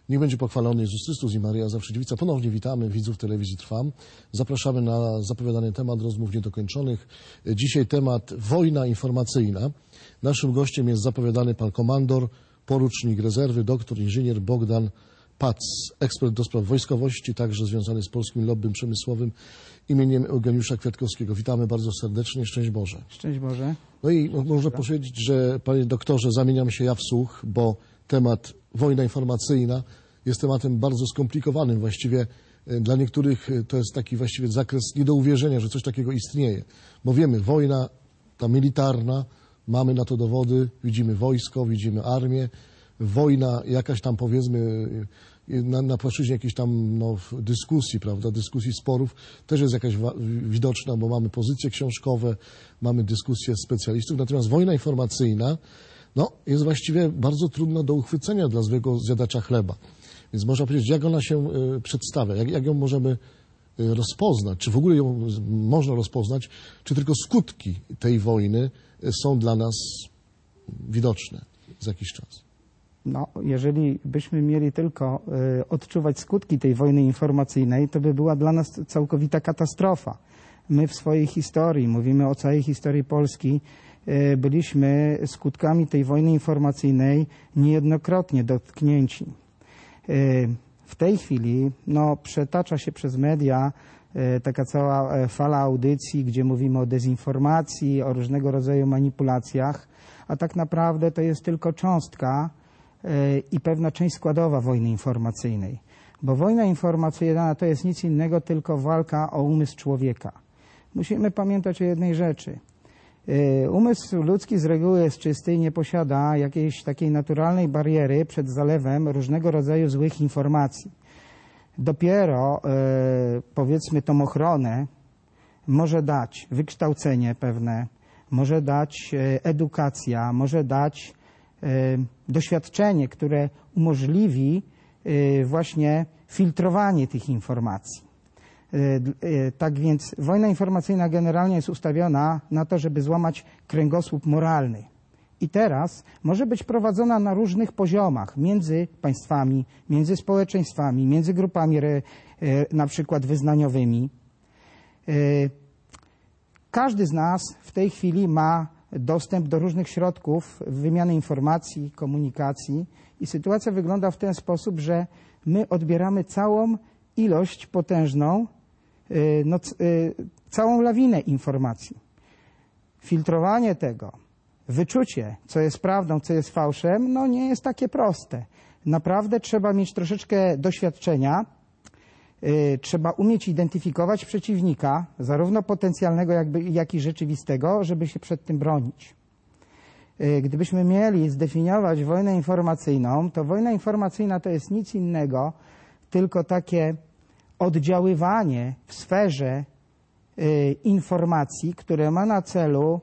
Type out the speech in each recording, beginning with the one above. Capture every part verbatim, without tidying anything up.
Niech będzie pochwalony Jezus Chrystus i Maryja zawsze dziewica. Ponownie witamy widzów telewizji Trwam. Zapraszamy na zapowiadany temat rozmów niedokończonych. Dzisiaj temat wojna informacyjna. Naszym gościem jest zapowiadany pan komandor, porucznik rezerwy, doktor, inżynier Bogdan Pac, ekspert do spraw wojskowości, także związany z polskim lobbym przemysłowym imieniem Eugeniusza Kwiatkowskiego. Witamy bardzo serdecznie. Szczęść Boże. Szczęść Boże. No i można powiedzieć, że panie doktorze, zamieniam się ja w słuch, bo temat wojna informacyjna jest tematem bardzo skomplikowanym. Właściwie dla niektórych to jest taki właściwie zakres nie do uwierzenia, że coś takiego istnieje. Bo wiemy, wojna ta militarna, mamy na to dowody, widzimy wojsko, widzimy armię. Wojna jakaś tam, powiedzmy, na, na płaszczyźnie jakiejś tam no, dyskusji, prawda, dyskusji, sporów, też jest jakaś widoczna, bo mamy pozycje książkowe, mamy dyskusje specjalistów. Natomiast wojna informacyjna no, jest właściwie bardzo trudna do uchwycenia dla zwykłego zjadacza chleba. Więc można powiedzieć, jak ona się y, przedstawia, jak, jak ją możemy y, rozpoznać, czy w ogóle ją można rozpoznać, czy tylko skutki tej wojny y, są dla nas widoczne za jakiś czas. No, jeżeli byśmy mieli tylko y, odczuwać skutki tej wojny informacyjnej, to by była dla nas całkowita katastrofa. My w swojej historii, mówimy o całej historii Polski, y, byliśmy skutkami tej wojny informacyjnej niejednokrotnie dotknięci. Y, w tej chwili no, przetacza się przez media y, taka cała fala audycji, gdzie mówimy o dezinformacji, o różnego rodzaju manipulacjach, a tak naprawdę to jest tylko cząstka i pewna część składowa wojny informacyjnej. Bo wojna informacyjna to jest nic innego, tylko walka o umysł człowieka. Musimy pamiętać o jednej rzeczy. Umysł ludzki z reguły jest czysty i nie posiada jakiejś takiej naturalnej bariery przed zalewem różnego rodzaju złych informacji. Dopiero, powiedzmy, tą ochronę może dać wykształcenie pewne, może dać edukacja, może dać doświadczenie, które umożliwi właśnie filtrowanie tych informacji. Tak więc wojna informacyjna generalnie jest ustawiona na to, żeby złamać kręgosłup moralny. I teraz może być prowadzona na różnych poziomach, między państwami, między społeczeństwami, między grupami na przykład wyznaniowymi. Każdy z nas w tej chwili ma dostęp do różnych środków wymiany informacji, komunikacji i sytuacja wygląda w ten sposób, że my odbieramy całą ilość potężną, no, całą lawinę informacji. Filtrowanie tego, wyczucie, co jest prawdą, co jest fałszem, no nie jest takie proste. Naprawdę trzeba mieć troszeczkę doświadczenia, trzeba umieć identyfikować przeciwnika, zarówno potencjalnego, jakby, jak i rzeczywistego, żeby się przed tym bronić. Gdybyśmy mieli zdefiniować wojnę informacyjną, to wojna informacyjna to jest nic innego, tylko takie oddziaływanie w sferze informacji, które ma na celu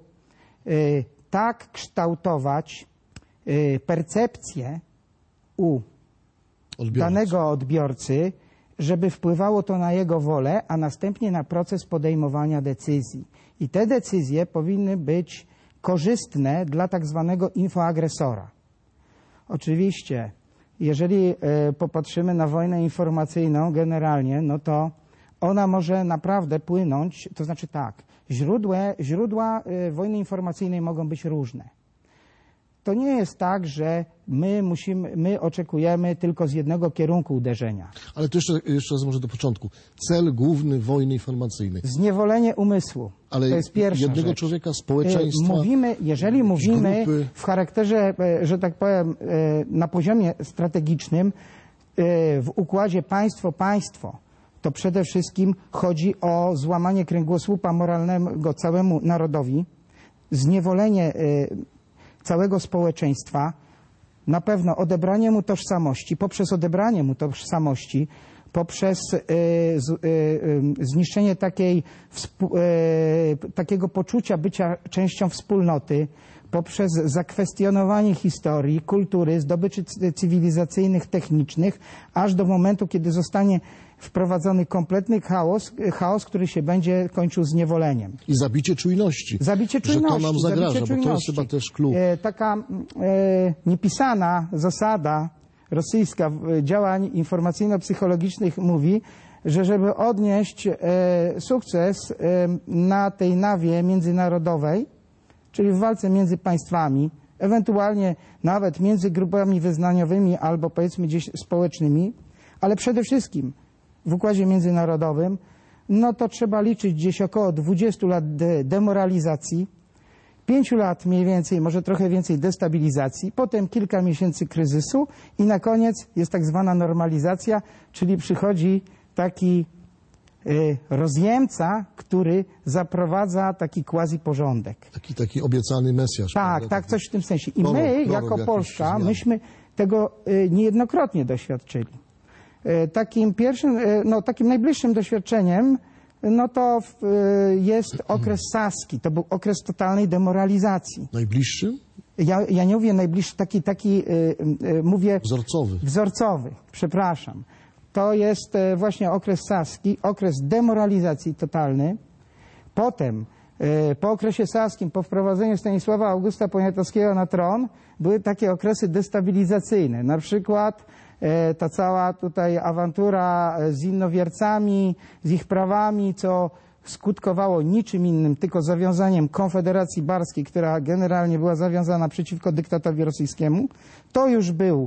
tak kształtować percepcję u odbiorcy. danego odbiorcy, żeby wpływało to na jego wolę, a następnie na proces podejmowania decyzji. I te decyzje powinny być korzystne dla tak zwanego infoagresora. Oczywiście, jeżeli y, popatrzymy na wojnę informacyjną generalnie, no to ona może naprawdę płynąć, to znaczy tak, źródła, źródła y, wojny informacyjnej mogą być różne. To nie jest tak, że my musimy, my oczekujemy tylko z jednego kierunku uderzenia. Ale to jeszcze, jeszcze raz może do początku. Cel główny wojny informacyjnej. Zniewolenie umysłu. Ale to jest pierwsza jednego rzecz. człowieka, społeczeństwa. Mówimy, jeżeli mówimy grupy. w charakterze, że tak powiem, na poziomie strategicznym, w układzie państwo-państwo, to przede wszystkim chodzi o złamanie kręgosłupa moralnego całemu narodowi, zniewolenie całego społeczeństwa, na pewno odebranie mu tożsamości, poprzez odebranie mu tożsamości, poprzez y, z, y, y, zniszczenie takiej, współ, y, takiego poczucia bycia częścią wspólnoty, poprzez zakwestionowanie historii, kultury, zdobyczy cywilizacyjnych, technicznych, aż do momentu, kiedy zostanie wprowadzony kompletny chaos, chaos, który się będzie kończył zniewoleniem. I zabicie czujności. Zabicie czujności. Że to nam zagraża, bo czujności. to jest chyba też klucz. E, taka e, niepisana zasada rosyjska działań informacyjno-psychologicznych mówi, że żeby odnieść e, sukces e, na tej nawie międzynarodowej, czyli w walce między państwami, ewentualnie nawet między grupami wyznaniowymi albo powiedzmy gdzieś społecznymi, ale przede wszystkim w układzie międzynarodowym, no to trzeba liczyć gdzieś około dwudziestu lat de demoralizacji, pięciu lat mniej więcej, może trochę więcej destabilizacji, potem kilka miesięcy kryzysu i na koniec jest tak zwana normalizacja, czyli przychodzi taki y, rozjemca, który zaprowadza taki quasi-porządek. Taki, taki obiecany Mesjasz. Tak, prawda? tak, coś w tym sensie. I Prorok, my, prorok jako jakiś Polska, zmian. myśmy tego y, niejednokrotnie doświadczyli. Y, takim pierwszym, y, no takim najbliższym doświadczeniem, no to w, y, jest okres saski. To był okres totalnej demoralizacji. Najbliższy? Ja, ja nie mówię najbliższy, taki, taki y, y, mówię... Wzorcowy. Wzorcowy, przepraszam. To jest y, właśnie okres saski, okres demoralizacji totalny. Potem, y, po okresie saskim, po wprowadzeniu Stanisława Augusta Poniatowskiego na tron, były takie okresy destabilizacyjne. Na przykład y, ta cała tutaj awantura z innowiercami, z ich prawami, co skutkowało niczym innym, tylko zawiązaniem Konfederacji Barskiej, która generalnie była zawiązana przeciwko dyktatowi rosyjskiemu. To już był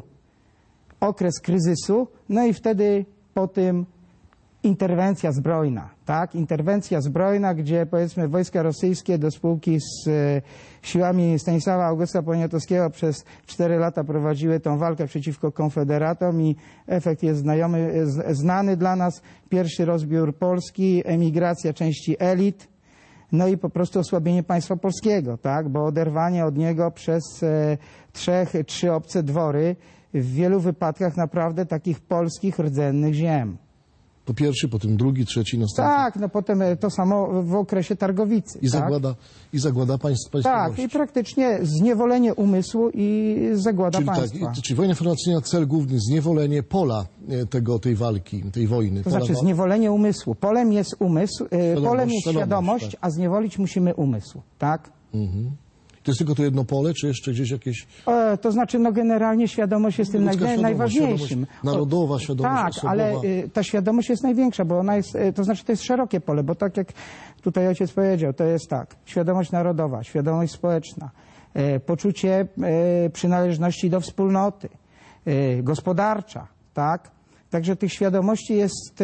okres kryzysu, no i wtedy po tym interwencja zbrojna, tak? Interwencja zbrojna, gdzie powiedzmy wojska rosyjskie do spółki z e, siłami Stanisława Augusta Poniatowskiego przez cztery lata prowadziły tą walkę przeciwko konfederatom i efekt jest znajomy, z, znany dla nas. Pierwszy rozbiór Polski, emigracja części elit, no i po prostu osłabienie państwa polskiego, tak? Bo oderwanie od niego przez e, trzech, trzy obce dwory w wielu wypadkach naprawdę takich polskich rdzennych ziem. Po pierwszy, potem drugi, trzeci, następny. Tak, no potem to samo w okresie Targowicy. I tak? zagłada, i zagłada państw, Tak, państwowości. i praktycznie zniewolenie umysłu i zagłada Czyli, państwa. tak, czyli wojna informacyjna, cel główny, zniewolenie pola e, tego, tej walki, tej wojny. To Pola znaczy wa- zniewolenie umysłu. Polem jest umysł, e, Świadomość, polem jest świadomość, świadomość, tak. a zniewolić musimy umysł, tak? Mhm. To jest tylko to jedno pole, czy jeszcze gdzieś jakieś... E, to znaczy, no generalnie świadomość jest tym Ludzka najwa- świadomość, najważniejszym. świadomość narodowa, świadomość Tak, osobowa. ale y, ta świadomość jest największa, bo ona jest, y, to znaczy to jest szerokie pole, bo tak jak tutaj ojciec powiedział, to jest tak, świadomość narodowa, świadomość społeczna, y, poczucie y, przynależności do wspólnoty, y, gospodarcza, tak? Także tych świadomości jest, y,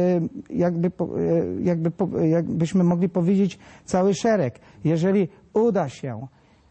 jakby, po- y, jakby, po- jakbyśmy mogli powiedzieć, cały szereg. Jeżeli uda się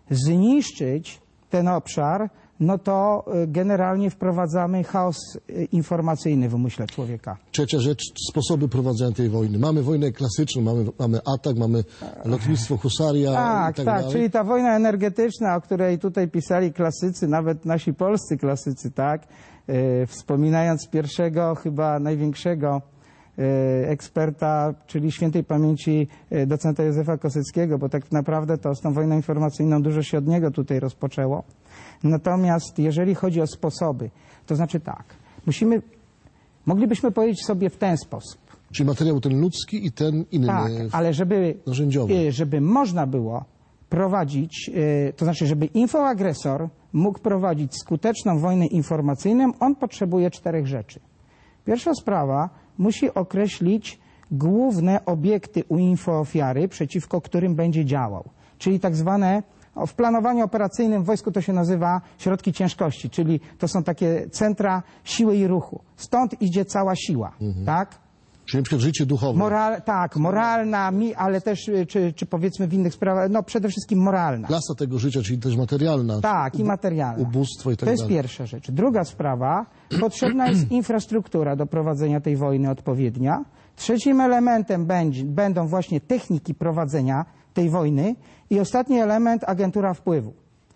zniszczyć ten obszar, no to y, generalnie wprowadzamy chaos y, informacyjny w umyśle człowieka. Trzecia rzecz, sposoby prowadzenia tej wojny. Mamy wojnę klasyczną, mamy, mamy atak, mamy lotnictwo, husaria Tak, i tak, tak, dalej. czyli ta wojna energetyczna, o której tutaj pisali klasycy, nawet nasi polscy klasycy, tak, y, wspominając pierwszego, chyba największego y, eksperta, czyli świętej pamięci y, docenta Józefa Kosyckiego, bo tak naprawdę to z tą wojną informacyjną dużo się od niego tutaj rozpoczęło. Natomiast jeżeli chodzi o sposoby, to znaczy tak, musimy, moglibyśmy powiedzieć sobie w ten sposób. Czyli materiał ten ludzki i ten inny, Tak, ale żeby, narzędziowy. y, żeby można było prowadzić, y, to znaczy, żeby infoagresor mógł prowadzić skuteczną wojnę informacyjną, on potrzebuje czterech rzeczy. Pierwsza sprawa, musi określić główne obiekty u infoofiary, przeciwko którym będzie działał. Czyli tak zwane, o, w planowaniu operacyjnym w wojsku to się nazywa środki ciężkości, czyli to są takie centra siły i ruchu. Stąd idzie cała siła, tak? Czyli na przykład życie duchowe. Moral, tak, moralna, mi, ale też, y, czy, czy powiedzmy w innych sprawach, no przede wszystkim moralna. Klasa tego życia, czyli też materialna. Tak, i materialna. Ubóstwo i tak To jest dalej. pierwsza rzecz. Druga sprawa, potrzebna jest infrastruktura do prowadzenia tej wojny odpowiednia. Trzecim elementem będzie, będą właśnie techniki prowadzenia tej wojny i ostatni element, agentura wpływu.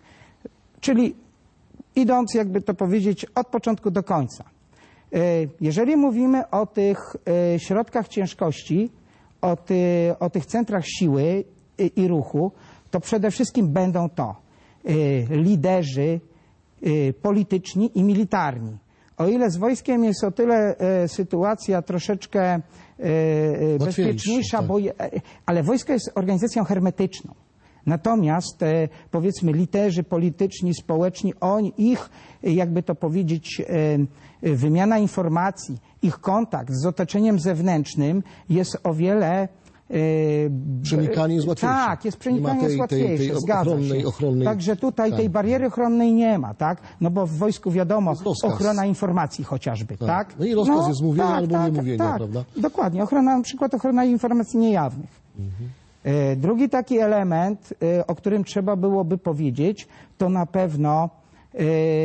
Czyli idąc, jakby to powiedzieć, od początku do końca. Y, Jeżeli mówimy o tych y, środkach ciężkości, o, ty, o tych centrach siły y, i ruchu, to przede wszystkim będą to y, liderzy y, polityczni i militarni. O ile z wojskiem jest o tyle y, sytuacja troszeczkę y, y, bezpieczniejsza, tak. bo je, ale wojsko jest organizacją hermetyczną. Natomiast e, powiedzmy liderzy polityczni, społeczni, oni, ich, jakby to powiedzieć, e, wymiana informacji, ich kontakt z otoczeniem zewnętrznym jest o wiele... E, Przenikanie jest łatwiejsze. Tak, jest przenikanie tej, jest łatwiejsze, tej, tej zgadza ochronnej, się. ochronnej... Także tutaj tak. tej bariery ochronnej nie ma, tak? No bo w wojsku wiadomo, rozkaz. ochrona informacji chociażby, tak? Tak. No i rozkaz jest mówienia albo niemówienia, tak, prawda? Dokładnie, ochrona, na przykład ochrona informacji niejawnych. Mhm. E, drugi taki element, e, o którym trzeba byłoby powiedzieć, to na pewno e,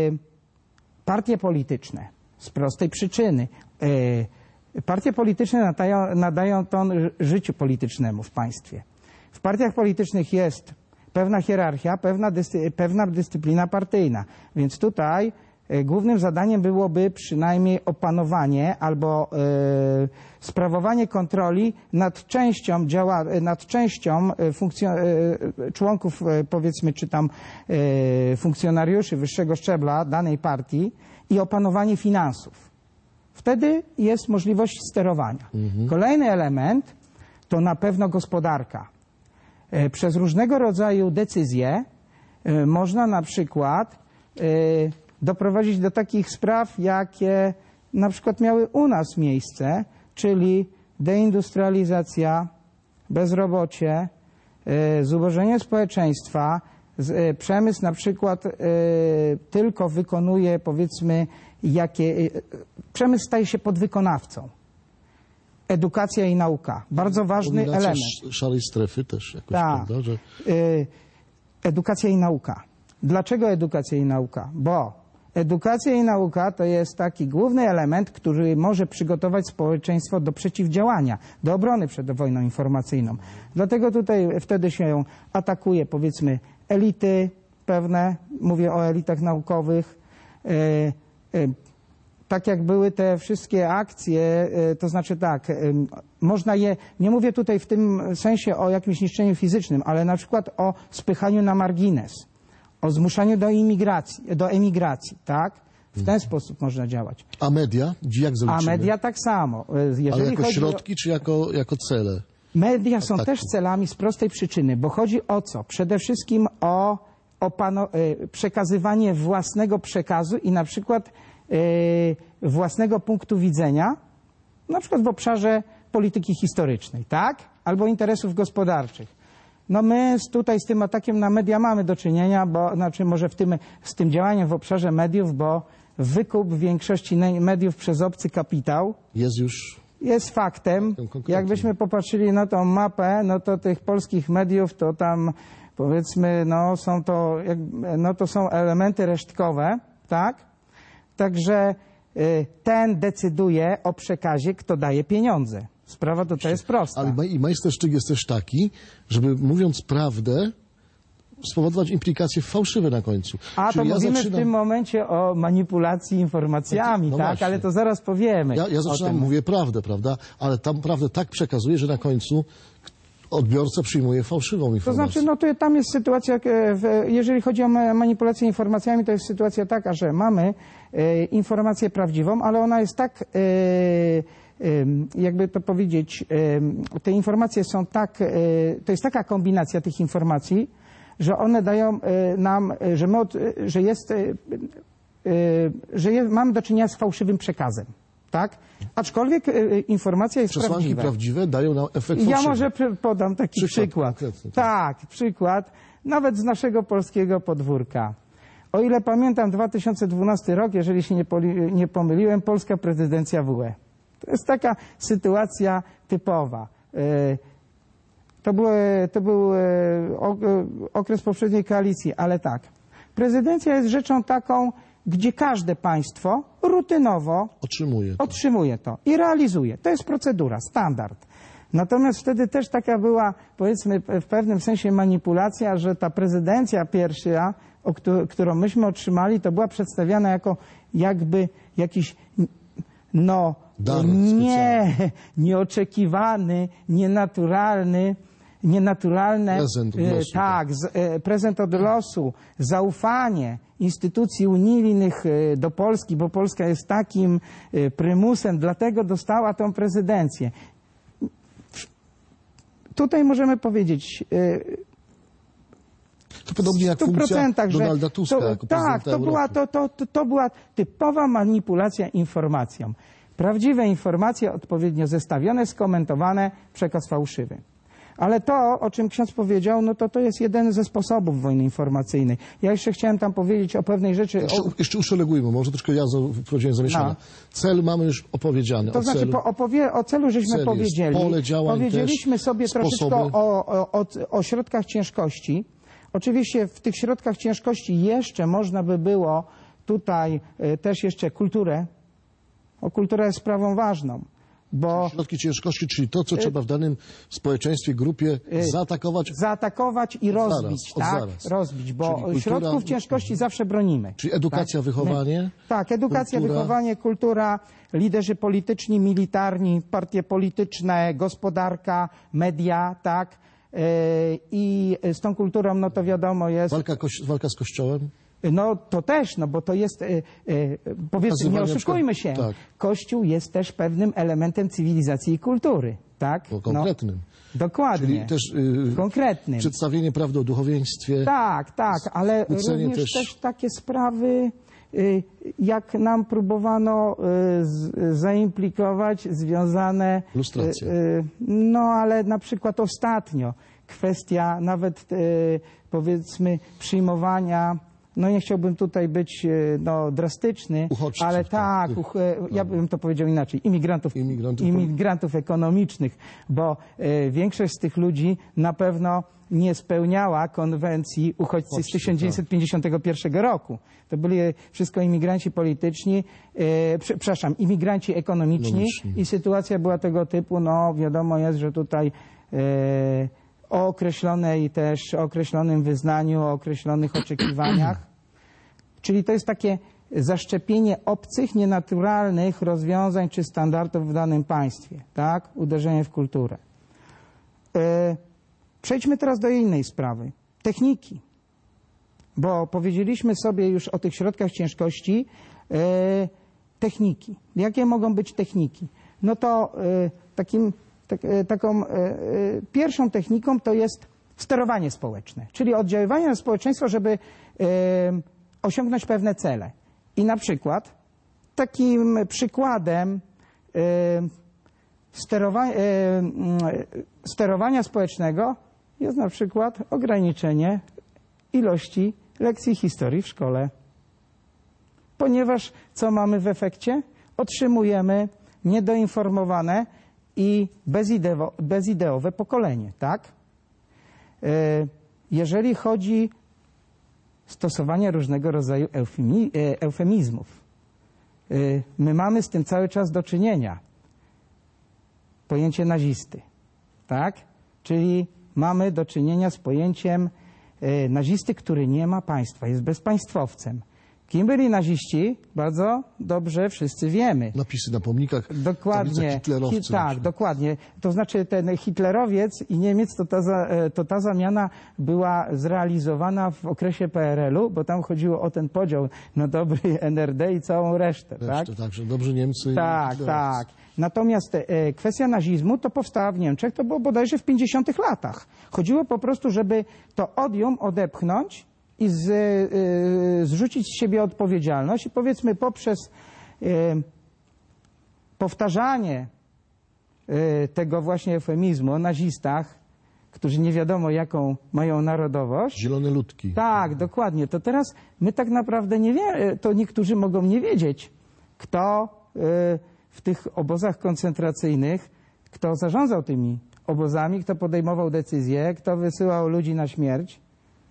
partie polityczne. Z prostej przyczyny. E, partie polityczne nadają, nadają ton życiu politycznemu w państwie. W partiach politycznych jest pewna hierarchia, pewna, dyscy, pewna dyscyplina partyjna. Więc tutaj e, głównym zadaniem byłoby przynajmniej opanowanie albo e, sprawowanie kontroli nad częścią, działa, nad częścią funkcjo, e, członków, e, powiedzmy, czy tam e, funkcjonariuszy wyższego szczebla danej partii i opanowanie finansów. Wtedy jest możliwość sterowania. Mhm. Kolejny element to na pewno gospodarka. E, przez różnego rodzaju decyzje e, można na przykład e, doprowadzić do takich spraw, jakie na przykład miały u nas miejsce, czyli deindustrializacja, bezrobocie, e, zubożenie społeczeństwa, z, e, przemysł na przykład e, tylko wykonuje, powiedzmy, jakie, e, przemysł staje się podwykonawcą. Edukacja i nauka. Bardzo ważny element. Szarej strefy też jakoś, tak. Prawda? Że... Edukacja i nauka. Dlaczego edukacja i nauka? Bo edukacja i nauka to jest taki główny element, który może przygotować społeczeństwo do przeciwdziałania, do obrony przed wojną informacyjną. Dlatego tutaj wtedy się atakuje, powiedzmy, elity pewne, mówię o elitach naukowych, tak jak były te wszystkie akcje, to znaczy tak, można je, nie mówię tutaj w tym sensie o jakimś niszczeniu fizycznym, ale na przykład o spychaniu na margines, o zmuszaniu do imigracji, do emigracji, tak? W ten sposób można działać. A media? Jak zaliczymy? A media tak samo. Jeżeli ale jako chodzi środki, o... czy jako, jako cele? Media są tak. też celami z prostej przyczyny, bo chodzi o co? Przede wszystkim o, o pano, przekazywanie własnego przekazu i na przykład Yy, własnego punktu widzenia, na przykład w obszarze polityki historycznej, tak? Albo interesów gospodarczych. No my tutaj z tym atakiem na media mamy do czynienia, bo, znaczy może w tym, z tym działaniem w obszarze mediów, bo wykup większości mediów przez obcy kapitał jest już jest faktem. Jakbyśmy popatrzyli na tą mapę, no to tych polskich mediów to tam, powiedzmy, no są to, no to są elementy resztkowe, tak? Także y, ten decyduje o przekazie, kto daje pieniądze. Sprawa tutaj jest prosta. Ale i majstersztyk jest też taki, żeby mówiąc prawdę, spowodować implikacje fałszywe na końcu. A Czyli to ja mówimy zaczynam... w tym momencie o manipulacji informacjami, no tak? właśnie. Ale to zaraz powiemy. Ja, ja zaczynam, mówię prawdę, prawda? Ale tam prawdę tak przekazuję, że na końcu odbiorca przyjmuje fałszywą informację. To znaczy, no to tam jest sytuacja, jeżeli chodzi o manipulację informacjami, to jest sytuacja taka, że mamy e, informację prawdziwą, ale ona jest tak, e, e, jakby to powiedzieć, e, te informacje są tak, e, to jest taka kombinacja tych informacji, że one dają e, nam, że, my od, że jest, e, e, że jest, mamy do czynienia z fałszywym przekazem. Tak? Aczkolwiek y, informacja jest Przesłanki prawdziwa. prawdziwe dają nam efekt Ja fałszywy. może podam taki przykład. przykład. Tak, przykład nawet z naszego polskiego podwórka. O ile pamiętam dwa tysiące dwunasty rok, jeżeli się nie, poli, nie pomyliłem, polska prezydencja W UE. To jest taka sytuacja typowa. Y, to, był, to był y, okres poprzedniej koalicji, ale tak. Prezydencja jest rzeczą taką, gdzie każde państwo rutynowo otrzymuje to. otrzymuje to i realizuje. To jest procedura, standard. Natomiast wtedy też taka była, powiedzmy, w pewnym sensie manipulacja, że ta prezydencja pierwsza, o którą myśmy otrzymali, to była przedstawiana jako jakby jakiś, no, Dar nie, nieoczekiwany, nienaturalny, nienaturalne, prezent od losu, tak, z, e, prezent od losu, zaufanie instytucji unijnych e, do Polski, bo Polska jest takim e, prymusem, dlatego dostała tą prezydencję. Tutaj możemy powiedzieć, e, To podobnie jak w stu funkcja procentach, że Donalda Tuska to, jako tak, prezydenta to była, Europy. to, to, to była typowa manipulacja informacją. Prawdziwe informacje odpowiednio zestawione, skomentowane, przekaz fałszywy. Ale to, o czym ksiądz powiedział, no to to jest jeden ze sposobów wojny informacyjnej. Ja jeszcze chciałem tam powiedzieć o pewnej rzeczy. Jeszcze, O... jeszcze uszeregujmy, może troszkę ja wprowadziłem zamieszania. No. Cel mamy już opowiedziany. To o znaczy, celu. po, opowie, o celu żeśmy Cel powiedzieli. jest pole działań, Powiedzieliśmy też sobie sposoby. troszeczkę o, o, o, o środkach ciężkości. Oczywiście w tych środkach ciężkości jeszcze można by było tutaj y, też jeszcze kulturę. O, kultura jest sprawą ważną. Bo Środki ciężkości, czyli to, co trzeba w danym społeczeństwie, grupie zaatakować. zaatakować i rozbić, zaraz, od tak? zaraz. Rozbić, bo Czyli kultura- środków ciężkości zawsze bronimy. Czyli edukacja, tak? wychowanie. Tak, edukacja, kultura. wychowanie, kultura, liderzy polityczni, militarni, partie polityczne, gospodarka, media, tak? Yy, I z tą kulturą, no to wiadomo jest... Walka, koś- walka z Kościołem. No to też, no bo to jest, e, e, powiedzmy, nie Nazywanie oszukujmy przykład- się, tak. Kościół jest też pewnym elementem cywilizacji i kultury, tak? O konkretnym. No, dokładnie. Czyli też y, Konkretnym. przedstawienie prawdy o duchowieństwie. Tak, tak, ale Skrócenie również też- też... takie sprawy, y, jak nam próbowano y, z, zaimplikować, związane... Lustracja. y, y, No, ale na przykład ostatnio kwestia nawet, y, powiedzmy, przyjmowania... No nie chciałbym tutaj być y, no, drastyczny, Uchodźców, ale tak, tak, tych- uch, y, ja bym to powiedział inaczej, imigrantów, Imigrantów- imigrantów ekonomicznych, bo y, większość z tych ludzi na pewno nie spełniała konwencji uchodźcy z Uchodźcy, tysiąc dziewięćset pięćdziesiątego pierwszego roku. To byli wszystko imigranci polityczni, y, prze, przepraszam, imigranci ekonomiczni Ekonomiczni. i sytuacja była tego typu, no wiadomo jest, że tutaj y, o określonej też, o określonym wyznaniu, o określonych oczekiwaniach. Czyli to jest takie zaszczepienie obcych, nienaturalnych rozwiązań czy standardów w danym państwie, tak? Uderzenie w kulturę. E, przejdźmy teraz do innej sprawy. Techniki. Bo powiedzieliśmy sobie już o tych środkach ciężkości. E, techniki. Jakie mogą być techniki? No to e, takim Tak, e, taką e, e, pierwszą techniką to jest sterowanie społeczne, czyli oddziaływanie na społeczeństwo, żeby e, osiągnąć pewne cele. I na przykład takim przykładem e, sterowa e, sterowania społecznego jest na przykład ograniczenie ilości lekcji historii w szkole. Ponieważ co mamy w efekcie? Otrzymujemy niedoinformowane i bezideo, bezideowe pokolenie, tak? Jeżeli chodzi o stosowanie różnego rodzaju eufemi, eufemizmów, my mamy z tym cały czas do czynienia. Pojęcie nazisty, tak? Czyli mamy do czynienia z pojęciem nazisty, który nie ma państwa, jest bezpaństwowcem. Kim byli naziści? Bardzo dobrze wszyscy wiemy. Napisy na pomnikach. Dokładnie. Hitlerowcy. Hi, tak, dokładnie. To znaczy ten hitlerowiec i Niemiec, to ta, za, to ta zamiana była zrealizowana w okresie P R L u, bo tam chodziło o ten podział na dobry N R D i całą resztę. Resztę, tak? tak, że dobrzy Niemcy. Tak, i tak. Natomiast e, kwestia nazizmu to powstała w Niemczech, to było bodajże w pięćdziesiątych latach. Chodziło po prostu, żeby to odium odepchnąć i z, y, zrzucić z siebie odpowiedzialność i powiedzmy poprzez y, powtarzanie y, tego właśnie eufemizmu o nazistach, którzy nie wiadomo jaką mają narodowość. Zielone ludki. Tak, dokładnie. To teraz my tak naprawdę nie wiemy, to niektórzy mogą nie wiedzieć, kto y, w tych obozach koncentracyjnych, kto zarządzał tymi obozami, kto podejmował decyzje, kto wysyłał ludzi na śmierć.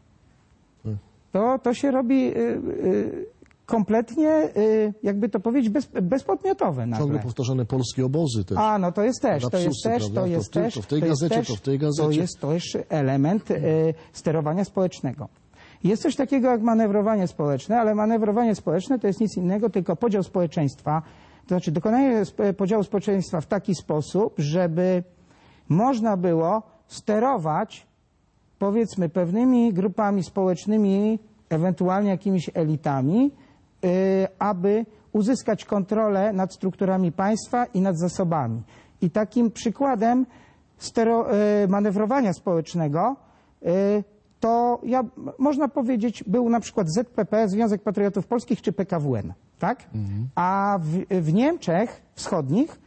To, to się robi y, y, kompletnie, y, jakby to powiedzieć, bez, bezpodmiotowe nagle. Ciągle powtarzane polskie obozy też. A, no to jest też, to jest Lapsusy, też, prawda? to To jest w tym, też, to w tej to jest gazecie, też, to w tej gazecie. To jest też element y, sterowania społecznego. Jest coś takiego jak manewrowanie społeczne, ale manewrowanie społeczne to jest nic innego, tylko podział społeczeństwa, to znaczy dokonanie podziału społeczeństwa w taki sposób, żeby można było sterować, powiedzmy, pewnymi grupami społecznymi, ewentualnie jakimiś elitami, yy, aby uzyskać kontrolę nad strukturami państwa i nad zasobami. I takim przykładem stero, yy, manewrowania społecznego yy, to ja, można powiedzieć, był na przykład Z P P, Związek Patriotów Polskich, czy P K W N, tak? Mhm. A w, w Niemczech Wschodnich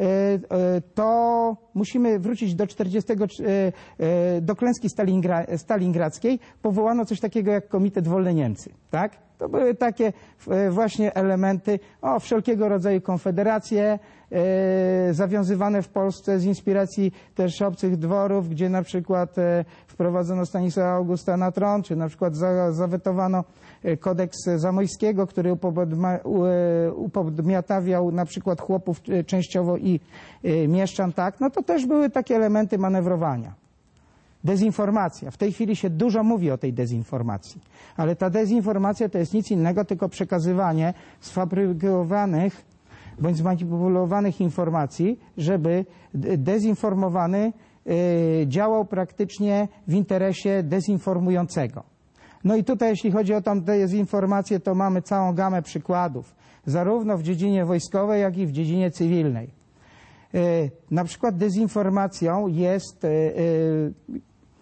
to musimy wrócić do czterdziestego, do klęski Stalingra, stalingradzkiej. Powołano coś takiego jak Komitet Wolne Niemcy, tak? To były takie właśnie elementy, o, wszelkiego rodzaju konfederacje e, zawiązywane w Polsce z inspiracji też obcych dworów, gdzie na przykład e, wprowadzono Stanisława Augusta na tron, czy na przykład za, zawetowano kodeks Zamojskiego, który upodma, upodmiotawiał na przykład chłopów częściowo i e, mieszczan, tak? No to też były takie elementy manewrowania. Dezinformacja. W tej chwili się dużo mówi o tej dezinformacji, ale ta dezinformacja to jest nic innego, tylko przekazywanie sfabrykowanych bądź zmanipulowanych informacji, żeby dezinformowany y, działał praktycznie w interesie dezinformującego. No i tutaj, jeśli chodzi o tą dezinformację, to mamy całą gamę przykładów, zarówno w dziedzinie wojskowej, jak i w dziedzinie cywilnej. Y, na przykład dezinformacją jest y, y,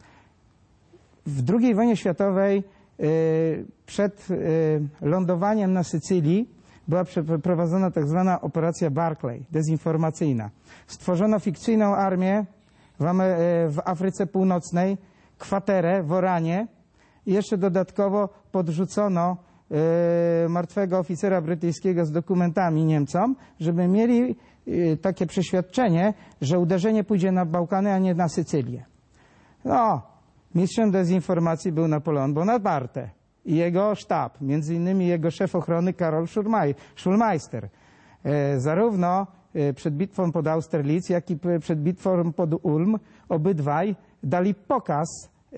w drugiej wojnie światowej y, przed y, lądowaniem na Sycylii była przeprowadzona tak zwana operacja Barclay, dezinformacyjna. Stworzono fikcyjną armię w, Amery w Afryce Północnej, kwaterę w Oranie i jeszcze dodatkowo podrzucono y, martwego oficera brytyjskiego z dokumentami Niemcom, żeby mieli y, takie przeświadczenie, że uderzenie pójdzie na Bałkany, a nie na Sycylię. No, mistrzem dezinformacji był Napoleon Bonaparte i jego sztab, między innymi jego szef ochrony Karol Schulmeister. E, zarówno e, przed bitwą pod Austerlitz, jak i przed bitwą pod Ulm obydwaj dali pokaz e,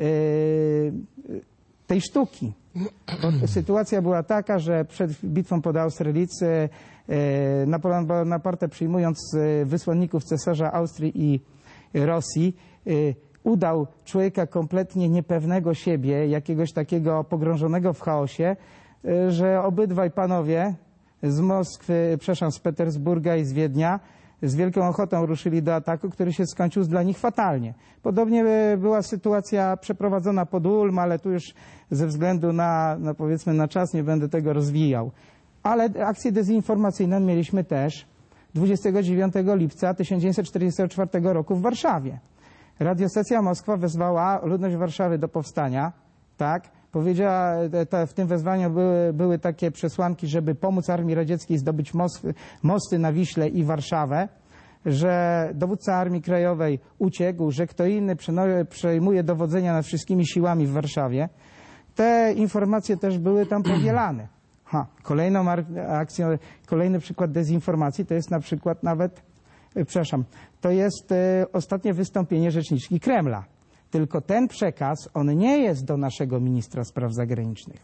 tej sztuki. Bo sytuacja była taka, że przed bitwą pod Austerlitz e, Napoleon Bonaparte, przyjmując wysłanników cesarza Austrii i Rosji, e, udał człowieka kompletnie niepewnego siebie, jakiegoś takiego pogrążonego w chaosie, że obydwaj panowie z Moskwy, przepraszam, z Petersburga i z Wiednia z wielką ochotą ruszyli do ataku, który się skończył dla nich fatalnie. Podobnie była sytuacja przeprowadzona pod Ulm, ale tu już ze względu na, na powiedzmy na czas nie będę tego rozwijał. Ale akcje dezinformacyjne mieliśmy też dwudziestego dziewiątego lipca tysiąc dziewięćset czterdziestego czwartego roku w Warszawie. Radiostacja Moskwa wezwała ludność Warszawy do powstania, tak? Powiedziała, te, w tym wezwaniu były, były takie przesłanki, żeby pomóc Armii Radzieckiej zdobyć Moskwy, mosty na Wiśle i Warszawę, że dowódca Armii Krajowej uciekł, że kto inny przejmuje dowodzenia nad wszystkimi siłami w Warszawie. Te informacje też były tam powielane. Ha, kolejną akcją, kolejny przykład dezinformacji to jest na przykład nawet, przepraszam, to jest e, ostatnie wystąpienie rzeczniczki Kremla. Tylko ten przekaz, on nie jest do naszego ministra spraw zagranicznych.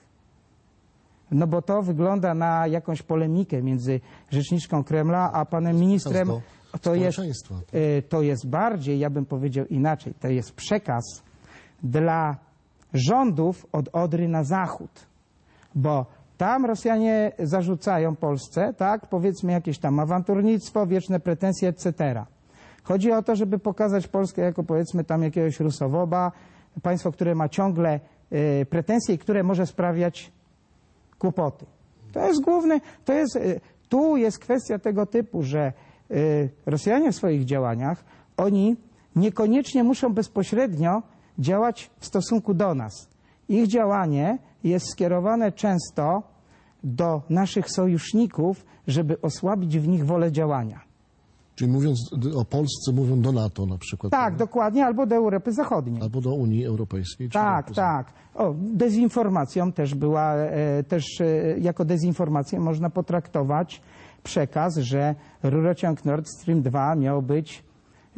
No bo to wygląda na jakąś polemikę między rzeczniczką Kremla a panem ministrem. To jest, e, to jest bardziej, ja bym powiedział inaczej, to jest przekaz dla rządów od Odry na zachód. Bo tam Rosjanie zarzucają Polsce, tak, powiedzmy jakieś tam awanturnictwo, wieczne pretensje, et cetera. Chodzi o to, żeby pokazać Polskę jako powiedzmy tam jakiegoś rusowoba, państwo, które ma ciągle y, pretensje i które może sprawiać kłopoty. To jest główny, to jest, y, tu jest kwestia tego typu, że y, Rosjanie w swoich działaniach, oni niekoniecznie muszą bezpośrednio działać w stosunku do nas. Ich działanie jest skierowane często do naszych sojuszników, żeby osłabić w nich wolę działania. Czyli mówiąc o Polsce, mówią do NATO na przykład. Tak, prawda? Dokładnie, albo do Europy Zachodniej. Albo do Unii Europejskiej. Tak, tak. O, dezinformacją też była, e, też e, jako dezinformację można potraktować przekaz, że rurociąg Nord Stream dwa miał być e,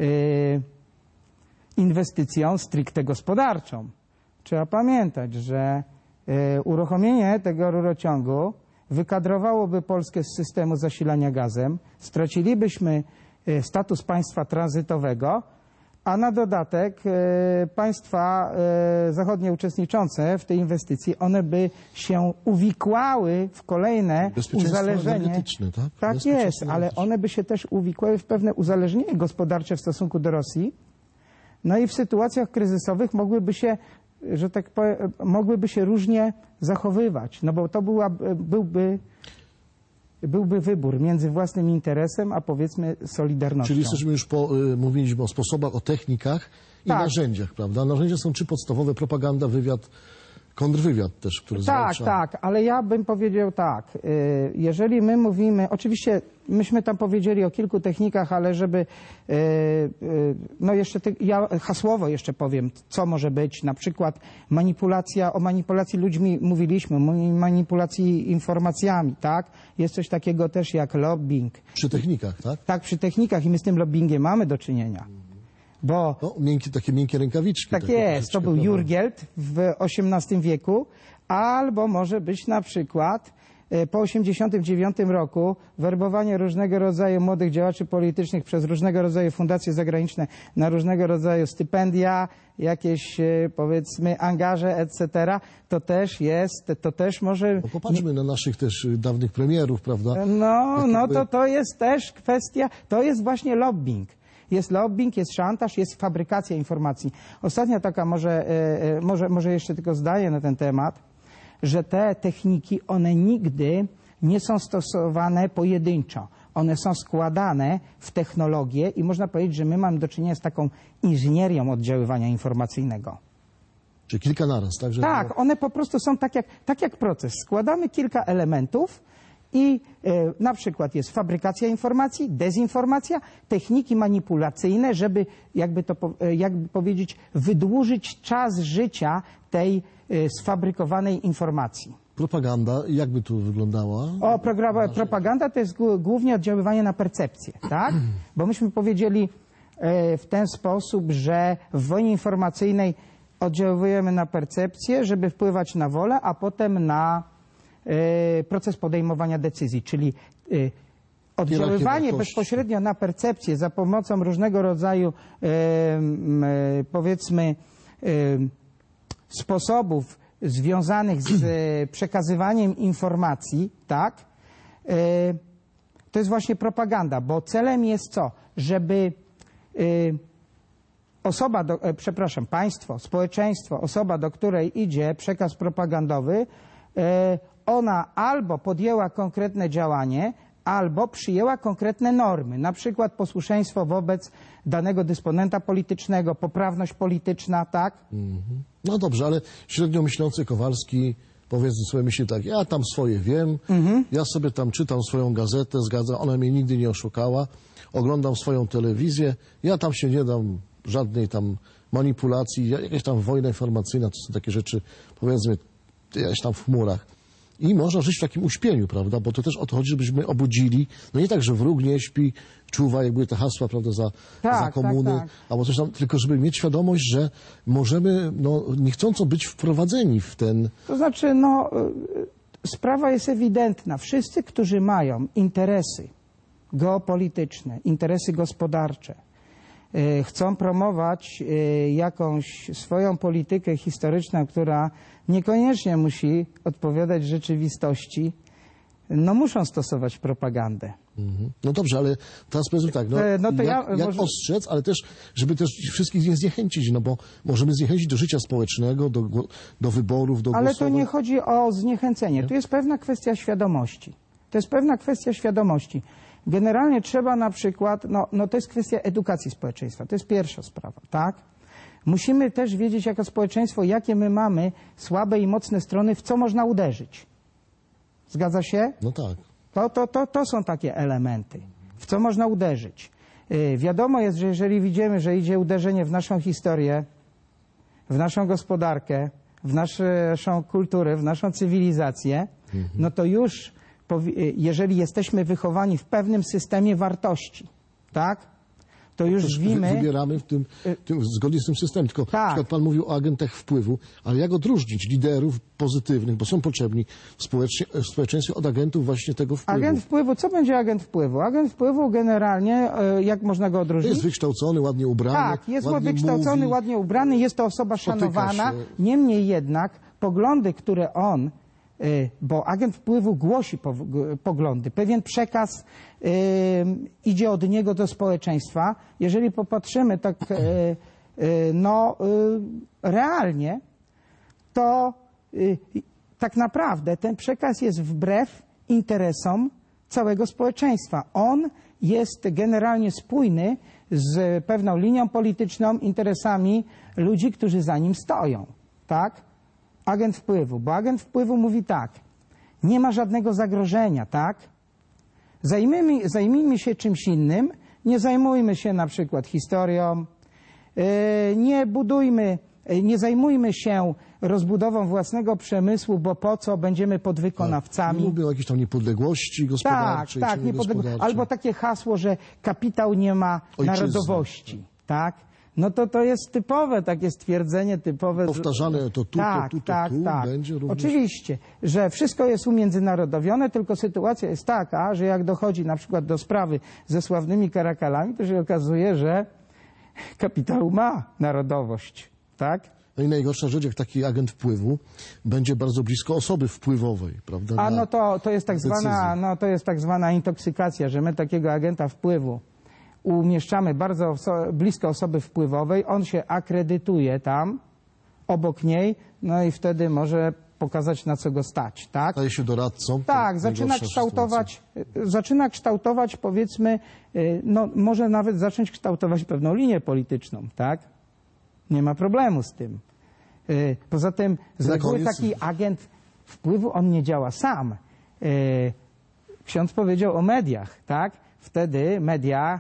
inwestycją stricte gospodarczą. Trzeba pamiętać, że e, uruchomienie tego rurociągu wykadrowałoby Polskę z systemu zasilania gazem, stracilibyśmy e, status państwa tranzytowego, a na dodatek e, państwa e, zachodnie uczestniczące w tej inwestycji, one by się uwikłały w kolejne uzależnienie. Tak, tak jest, ale one by się też uwikłały w pewne uzależnienie gospodarcze w stosunku do Rosji. No i w sytuacjach kryzysowych mogłyby się że tak powiem, mogłyby się różnie zachowywać, no bo to była, byłby, byłby wybór między własnym interesem, a powiedzmy solidarnością. Czyli jesteśmy już po, y, mówiliśmy o sposobach, o technikach i Tak. narzędziach, prawda? Narzędzia są trzy podstawowe: propaganda, wywiad, kontrwywiad też, który Tak, zwalcza. tak, ale ja bym powiedział tak, y, jeżeli my mówimy, oczywiście myśmy tam powiedzieli o kilku technikach, ale żeby, y, y, no jeszcze, ty, ja hasłowo jeszcze powiem, co może być, na przykład manipulacja, o manipulacji ludźmi mówiliśmy, manipulacji informacjami, tak? Jest coś takiego też jak lobbying. Przy technikach, tak? Tak, przy technikach i my z tym lobbyingiem mamy do czynienia. Bo No, miękkie, takie miękkie rękawiczki. tak takie jest, to był prawda? Jurgielt w osiemnastym wieku, albo może być na przykład e, po osiemdziesiątym dziewiątym roku werbowanie różnego rodzaju młodych działaczy politycznych przez różnego rodzaju fundacje zagraniczne na różnego rodzaju stypendia, jakieś e, powiedzmy angaże, et cetera. To też jest, to też może... No, popatrzmy na naszych też y, dawnych premierów, prawda? No, Jak no jakby- to, to jest też kwestia, to jest właśnie lobbying. Jest lobbying, jest szantaż, jest fabrykacja informacji. Ostatnia taka może, e, e, może, może jeszcze tylko zdaję na ten temat, że te techniki, one nigdy nie są stosowane pojedynczo. One są składane w technologię i można powiedzieć, że my mamy do czynienia z taką inżynierią oddziaływania informacyjnego. Czy kilka naraz, tak? Że Tak, one po prostu są tak jak, tak jak proces. Składamy kilka elementów i e, na przykład jest fabrykacja informacji, dezinformacja, techniki manipulacyjne, żeby jakby to po- e, jakby powiedzieć wydłużyć czas życia tej e, sfabrykowanej informacji. Propaganda, jakby tu wyglądała? O, programa, propaganda to jest głó- głównie oddziaływanie na percepcję, tak? Bo myśmy powiedzieli e, w ten sposób, że w wojnie informacyjnej oddziałujemy na percepcję, żeby wpływać na wolę, a potem na e, proces podejmowania decyzji, czyli e, oddziaływanie wartości. bezpośrednio na percepcję za pomocą różnego rodzaju e, m, e, powiedzmy e, sposobów związanych z e, przekazywaniem informacji, tak, e, to jest właśnie propaganda, bo celem jest co? Żeby e, osoba, do, e, przepraszam, państwo, społeczeństwo, osoba, do której idzie przekaz propagandowy, e, ona albo podjęła konkretne działanie, albo przyjęła konkretne normy, na przykład posłuszeństwo wobec danego dysponenta politycznego, poprawność polityczna, tak? No dobrze, ale średnio myślący Kowalski, powiedzmy sobie, myśli tak: ja tam swoje wiem, ja sobie tam czytam swoją gazetę, zgadza, ona mnie nigdy nie oszukała, oglądam swoją telewizję, ja tam się nie dam żadnej tam manipulacji, ja- jakaś tam wojna informacyjna, to są takie rzeczy, powiedzmy, jakieś tam w chmurach. I można żyć w takim uśpieniu, prawda, bo to też o to chodzi, żebyśmy obudzili, no nie tak, że wróg nie śpi, czuwa, jak były te hasła, prawda, za, Tak, za komuny, tak, tak. albo coś tam, tylko żeby mieć świadomość, że możemy, no, niechcąco być wprowadzeni w ten... To znaczy, no, y, sprawa jest ewidentna. Wszyscy, którzy mają interesy geopolityczne, interesy gospodarcze, y, chcą promować y, jakąś swoją politykę historyczną, która niekoniecznie musi odpowiadać rzeczywistości, no muszą stosować propagandę. Mhm. No dobrze, ale teraz powiedzmy tak, no, E, no to jak, ja jak może- ostrzec, ale też, żeby też wszystkich nie zniechęcić, no bo możemy zniechęcić do życia społecznego, do, gło- do wyborów, do Ale to głosowań. nie chodzi o zniechęcenie. Tu jest pewna kwestia świadomości. To jest pewna kwestia świadomości. Generalnie trzeba na przykład, no, no to jest kwestia edukacji społeczeństwa. To jest pierwsza sprawa, tak? Musimy też wiedzieć jako społeczeństwo, jakie my mamy słabe i mocne strony, w co można uderzyć. Zgadza się? No tak. To, to, to, to są takie elementy, w co można uderzyć. Yy, wiadomo jest, że jeżeli widzimy, że idzie uderzenie w naszą historię, w naszą gospodarkę, w naszą kulturę, w naszą cywilizację, no to już, powi- yy, jeżeli jesteśmy wychowani w pewnym systemie wartości, tak, to już Też wy, wiemy... wybieramy w tym, tym, zgodnie z tym systemem. Tylko Tak. na przykład pan mówił o agentach wpływu, ale jak odróżnić liderów pozytywnych, bo są potrzebni w, społecznie, w społeczeństwie, od agentów właśnie tego wpływu? Agent wpływu, co będzie agent wpływu? Agent wpływu generalnie, yy, jak można go To odróżnić? jest wykształcony, ładnie ubrany, Tak, jest ładnie wykształcony, mówi. ładnie ubrany, jest to osoba Spotyka szanowana. się. Niemniej jednak poglądy, które on, y, bo agent wpływu głosi po, g- poglądy, pewien przekaz y, idzie od niego do społeczeństwa. Jeżeli popatrzymy tak y, y, no, y, realnie, to y, tak naprawdę ten przekaz jest wbrew interesom całego społeczeństwa. On jest generalnie spójny z pewną linią polityczną, interesami ludzi, którzy za nim stoją. Tak? Agent wpływu. Bo agent wpływu mówi tak, nie ma żadnego zagrożenia, tak? Zajmijmy, zajmijmy się czymś innym, nie zajmujmy się na przykład historią, yy, nie budujmy, yy, nie zajmujmy się rozbudową własnego przemysłu, bo po co, będziemy podwykonawcami. Nie mówię o jakiejś tam niepodległości gospodarczej. Tak, tak, niepodległości. Albo takie hasło, że kapitał nie ma Ojczyzny. Narodowości, tak? No to to jest typowe takie stwierdzenie, typowe... Powtarzane to tu, tak, to tu, to tak, tu, tak. będzie również... Oczywiście, że wszystko jest umiędzynarodowione, tylko sytuacja jest taka, że jak dochodzi na przykład do sprawy ze sławnymi karakalami, to się okazuje, że kapitał ma narodowość, tak? No i najgorsza rzecz, jak taki agent wpływu będzie bardzo blisko osoby wpływowej, prawda? A na no to, to jest tak decyzję. zwana, no to jest tak zwana intoksykacja, że my takiego agenta wpływu umieszczamy bardzo oso- blisko osoby wpływowej, on się akredytuje tam, obok niej, no i wtedy może pokazać, na co go stać, tak? Staje się doradcą. Tak, to zaczyna najgorsza kształtować, zaczyna kształtować, powiedzmy, y, no może nawet zacząć kształtować pewną linię polityczną, tak? Nie ma problemu z tym. Y, Poza tym z Na reguły koniec- taki agent wpływu, on nie działa sam. Y, Ksiądz powiedział o mediach, tak? Wtedy media,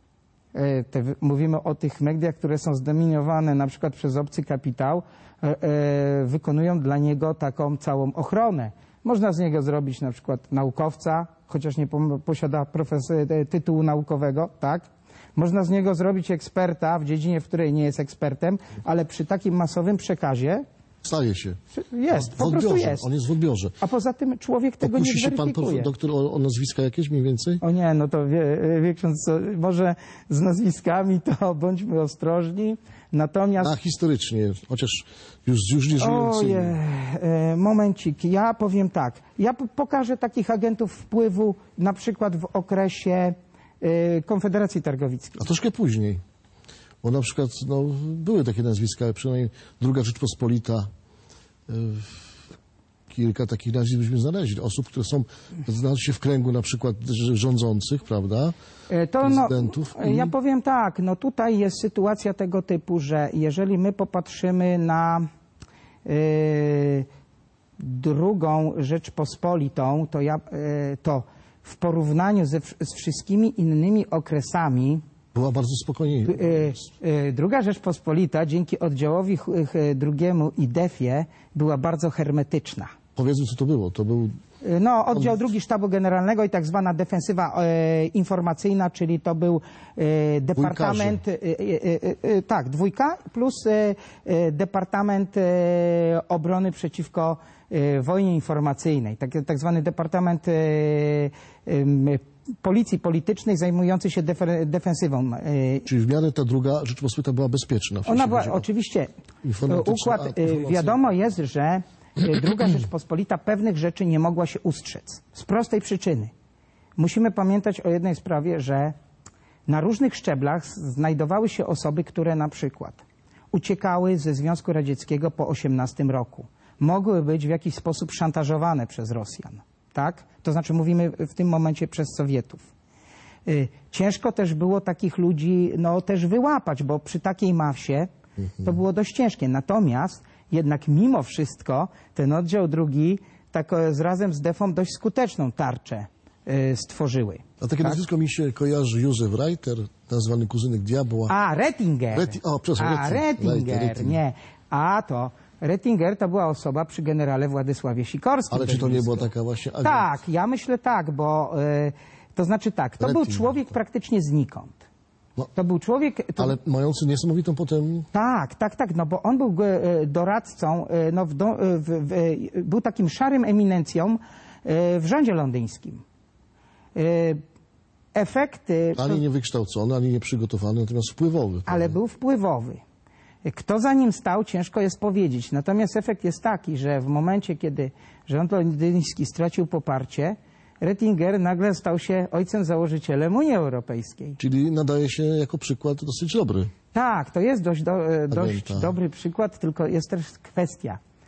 y, te, mówimy o tych mediach, które są zdominowane na przykład przez obcy kapitał, y, y, wykonują dla niego taką całą ochronę. Można z niego zrobić na przykład naukowca, chociaż nie pom- posiada profes- y, tytułu naukowego, tak? Można z niego zrobić eksperta w dziedzinie, w której nie jest ekspertem, ale przy takim masowym przekazie Staje się. jest, W po prostu odbiorze. jest. On jest w odbiorze. A poza tym człowiek tego nie Pokusi się pan zweryfikuje. prof- doktor o, o nazwiska jakieś mniej więcej? O nie, no to wie, wie ksiądz, co, może z nazwiskami to bądźmy ostrożni, natomiast... A historycznie, chociaż już, już nie żyjący. Oje, e, momencik, ja powiem tak, ja p- pokażę takich agentów wpływu na przykład w okresie e, Konfederacji Targowickiej. A troszkę później. Bo na przykład no, były takie nazwiska, przynajmniej Druga Rzeczpospolita. y, Kilka takich nazwisk byśmy znaleźli. Osób, które są, znalazły się w kręgu na przykład rządzących, prawda? E, To no, Prezydentów e, i- ja powiem tak, no tutaj jest sytuacja tego typu, że jeżeli my popatrzymy na e, drugą Rzeczpospolitą, to, ja, e, to w porównaniu ze, wsz- z wszystkimi innymi okresami Była bardzo spokojniejsza. e, e, druga Rzeczpospolita dzięki oddziałowi ch- ch- drugiemu i defie była bardzo hermetyczna. Powiedzmy, co to było. To był No, oddział drugi Sztabu Generalnego i tak zwana defensywa e, informacyjna, czyli to był e, departament, e, e, e, e, tak, dwójka plus e, e, Departament e, Obrony przeciwko e, wojnie informacyjnej, tak, tak zwany Departament e, em, Policji Politycznej zajmujący się defer, defensywą. E, Czyli w miarę ta Druga Rzeczpospolita była bezpieczna. w Ona sensie była, chodzi o oczywiście, informatyczne, układ, a e, informacyjne. wiadomo jest, że e, Druga Rzeczpospolita pewnych rzeczy nie mogła się ustrzec. Z prostej przyczyny. Musimy pamiętać o jednej sprawie, że na różnych szczeblach znajdowały się osoby, które na przykład uciekały ze Związku Radzieckiego po osiemnastym roku. Mogły być w jakiś sposób szantażowane przez Rosjan. Tak? To znaczy mówimy w tym momencie przez Sowietów. Y, Ciężko też było takich ludzi no, też wyłapać, bo przy takiej masie to było dość ciężkie. Natomiast jednak mimo wszystko ten oddział drugi tak e, z razem z defą dość skuteczną tarczę y, stworzyły. A takie nazwisko mi się kojarzy Józef Reiter, nazwany kuzynek diabła. A, Rettinger. Reti- o, przepraszam, A, Rettinger. Rettinger, Rettinger. nie. A to, Rettinger to była osoba przy generale Władysławie Sikorskim. Ale dość czy to nie blisko. była taka właśnie agent? Tak, ja myślę tak, bo y, to znaczy tak, to był Rettinger, człowiek tak. praktycznie znikąd. No. To był człowiek... To, Ale mający niesamowitą potem... Tak, tak, tak, no bo on był e, doradcą, e, no w do, e, w, w, e, był takim szarym eminencją e, w rządzie londyńskim. E, Efekty... Ani niewykształcony, ani nieprzygotowany, natomiast wpływowy. Ale był wpływowy. Kto za nim stał, ciężko jest powiedzieć. Natomiast efekt jest taki, że w momencie, kiedy rząd londyński stracił poparcie, Rettinger nagle stał się ojcem założycielem Unii Europejskiej. Czyli nadaje się jako przykład dosyć dobry. Tak, to jest dość, do, e, dość Agenta. dobry przykład, tylko jest też kwestia.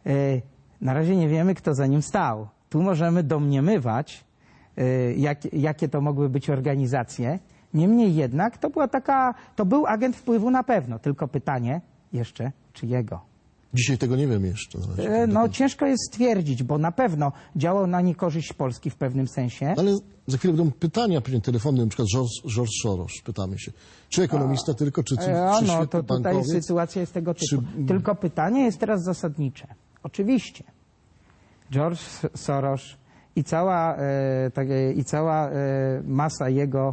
Na razie nie wiemy, kto za nim stał. Tu możemy domniemywać, jak, jakie to mogły być organizacje. Niemniej jednak to była taka, to był agent wpływu na pewno. Tylko pytanie jeszcze, czy jego? Dzisiaj tego nie wiem jeszcze. No ciężko jest stwierdzić, bo na pewno działał na niekorzyść Polski w pewnym sensie. Ale za chwilę będą pytania, pewnie telefony, na przykład George, George Soros, pytamy się. Czy ekonomista A, tylko, czy, czy, a, czy no, to tutaj bankowiec? sytuacja jest tego typu. Czy... Tylko pytanie jest teraz zasadnicze. Oczywiście George Soros i cała, e, tak, e, i cała e, masa jego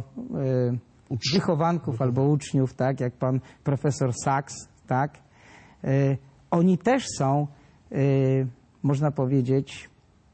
e, wychowanków albo uczniów, tak, jak pan profesor Sachs, tak, e, oni też są, e, można powiedzieć,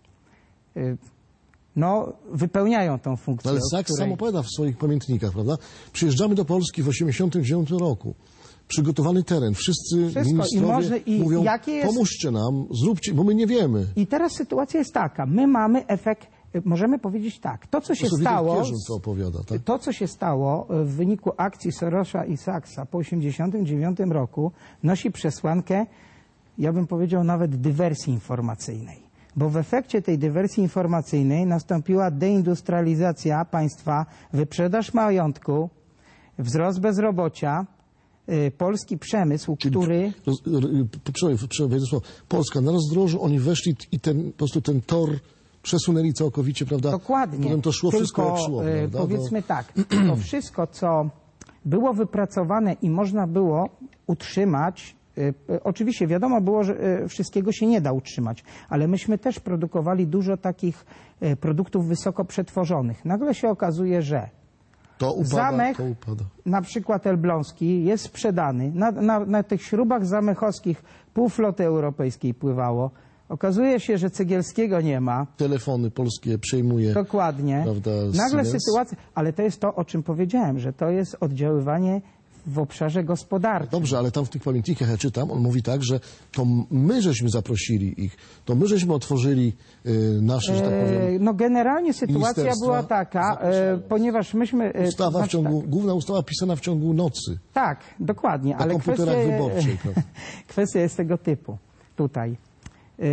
e, no, wypełniają tą funkcję. Ale Sachs której... sam opowiada w swoich pamiętnikach, prawda? Przyjeżdżamy do Polski w osiemdziesiątym dziewiątym roku. Przygotowany teren. Wszyscy Wszystko. ministrowie I może, i mówią, jakie jest... pomóżcie nam, zróbcie, bo my nie wiemy. I teraz sytuacja jest taka. My mamy efekt, możemy powiedzieć tak. To, co się To stało... Pierzyn to opowiada, tak? To, co się stało w wyniku akcji Sorosa i Sachsa po osiemdziesiątym dziewiątym roku, nosi przesłankę, ja bym powiedział, nawet dywersji informacyjnej. Bo w efekcie tej dywersji informacyjnej nastąpiła deindustrializacja państwa, wyprzedaż majątku, wzrost bezrobocia, y, polski przemysł, Czyli, który... Przepraszam, Polska na rozdrożu, oni weszli i ten, po prostu ten tor przesunęli całkowicie, prawda? Dokładnie. Potem to szło Tylko, wszystko jak szło, y, prawda? powiedzmy tak, to wszystko, co było wypracowane i można było utrzymać. Oczywiście wiadomo było, że wszystkiego się nie da utrzymać, ale myśmy też produkowali dużo takich produktów wysoko przetworzonych. Nagle się okazuje, że to upada, zamek, to upada. na przykład elbląski, jest sprzedany. Na, na, na tych śrubach zamechowskich pół floty europejskiej pływało. Okazuje się, że Cegielskiego nie ma. Telefony polskie przejmuje. Dokładnie. Prawda, Nagle Siemens. sytuacja, ale to jest to, o czym powiedziałem, że to jest oddziaływanie w obszarze gospodarczym. Dobrze, ale tam w tych pamiętnikach ja czytam, on mówi tak, że to my żeśmy zaprosili ich, to my żeśmy otworzyli y, nasze, że tak powiem... No generalnie sytuacja była taka, e, ponieważ myśmy... e, Ustawa w znaczy ciągu, tak, główna ustawa pisana w ciągu nocy. tak, dokładnie, Na ale komputerach kwestia, wyborczych. No. kwestia jest tego typu tutaj. E,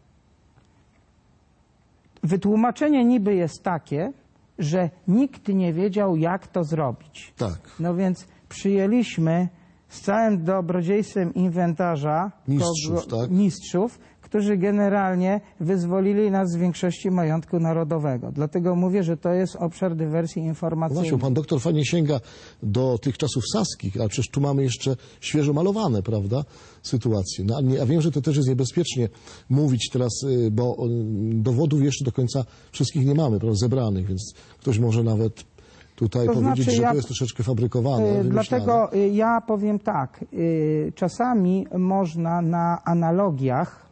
wytłumaczenie niby jest takie, że nikt nie wiedział, jak to zrobić. Tak. No więc przyjęliśmy z całym dobrodziejstwem inwentarza Mistrzów, kogo, tak? mistrzów, którzy generalnie wyzwolili nas z większości majątku narodowego. Dlatego mówię, że to jest obszar dywersji informacyjnej. Właśnie, pan doktor fajnie sięga do tych czasów saskich, a przecież tu mamy jeszcze świeżo malowane, prawda, sytuacje. No, a, nie, a wiem, że to też jest niebezpiecznie mówić teraz, y, bo y, dowodów jeszcze do końca wszystkich nie mamy, prawda, zebranych, więc ktoś może nawet tutaj To powiedzieć, znaczy, że ja- to jest troszeczkę fabrykowane, Y, wymyślane. Dlatego y, ja powiem tak, y, czasami można na analogiach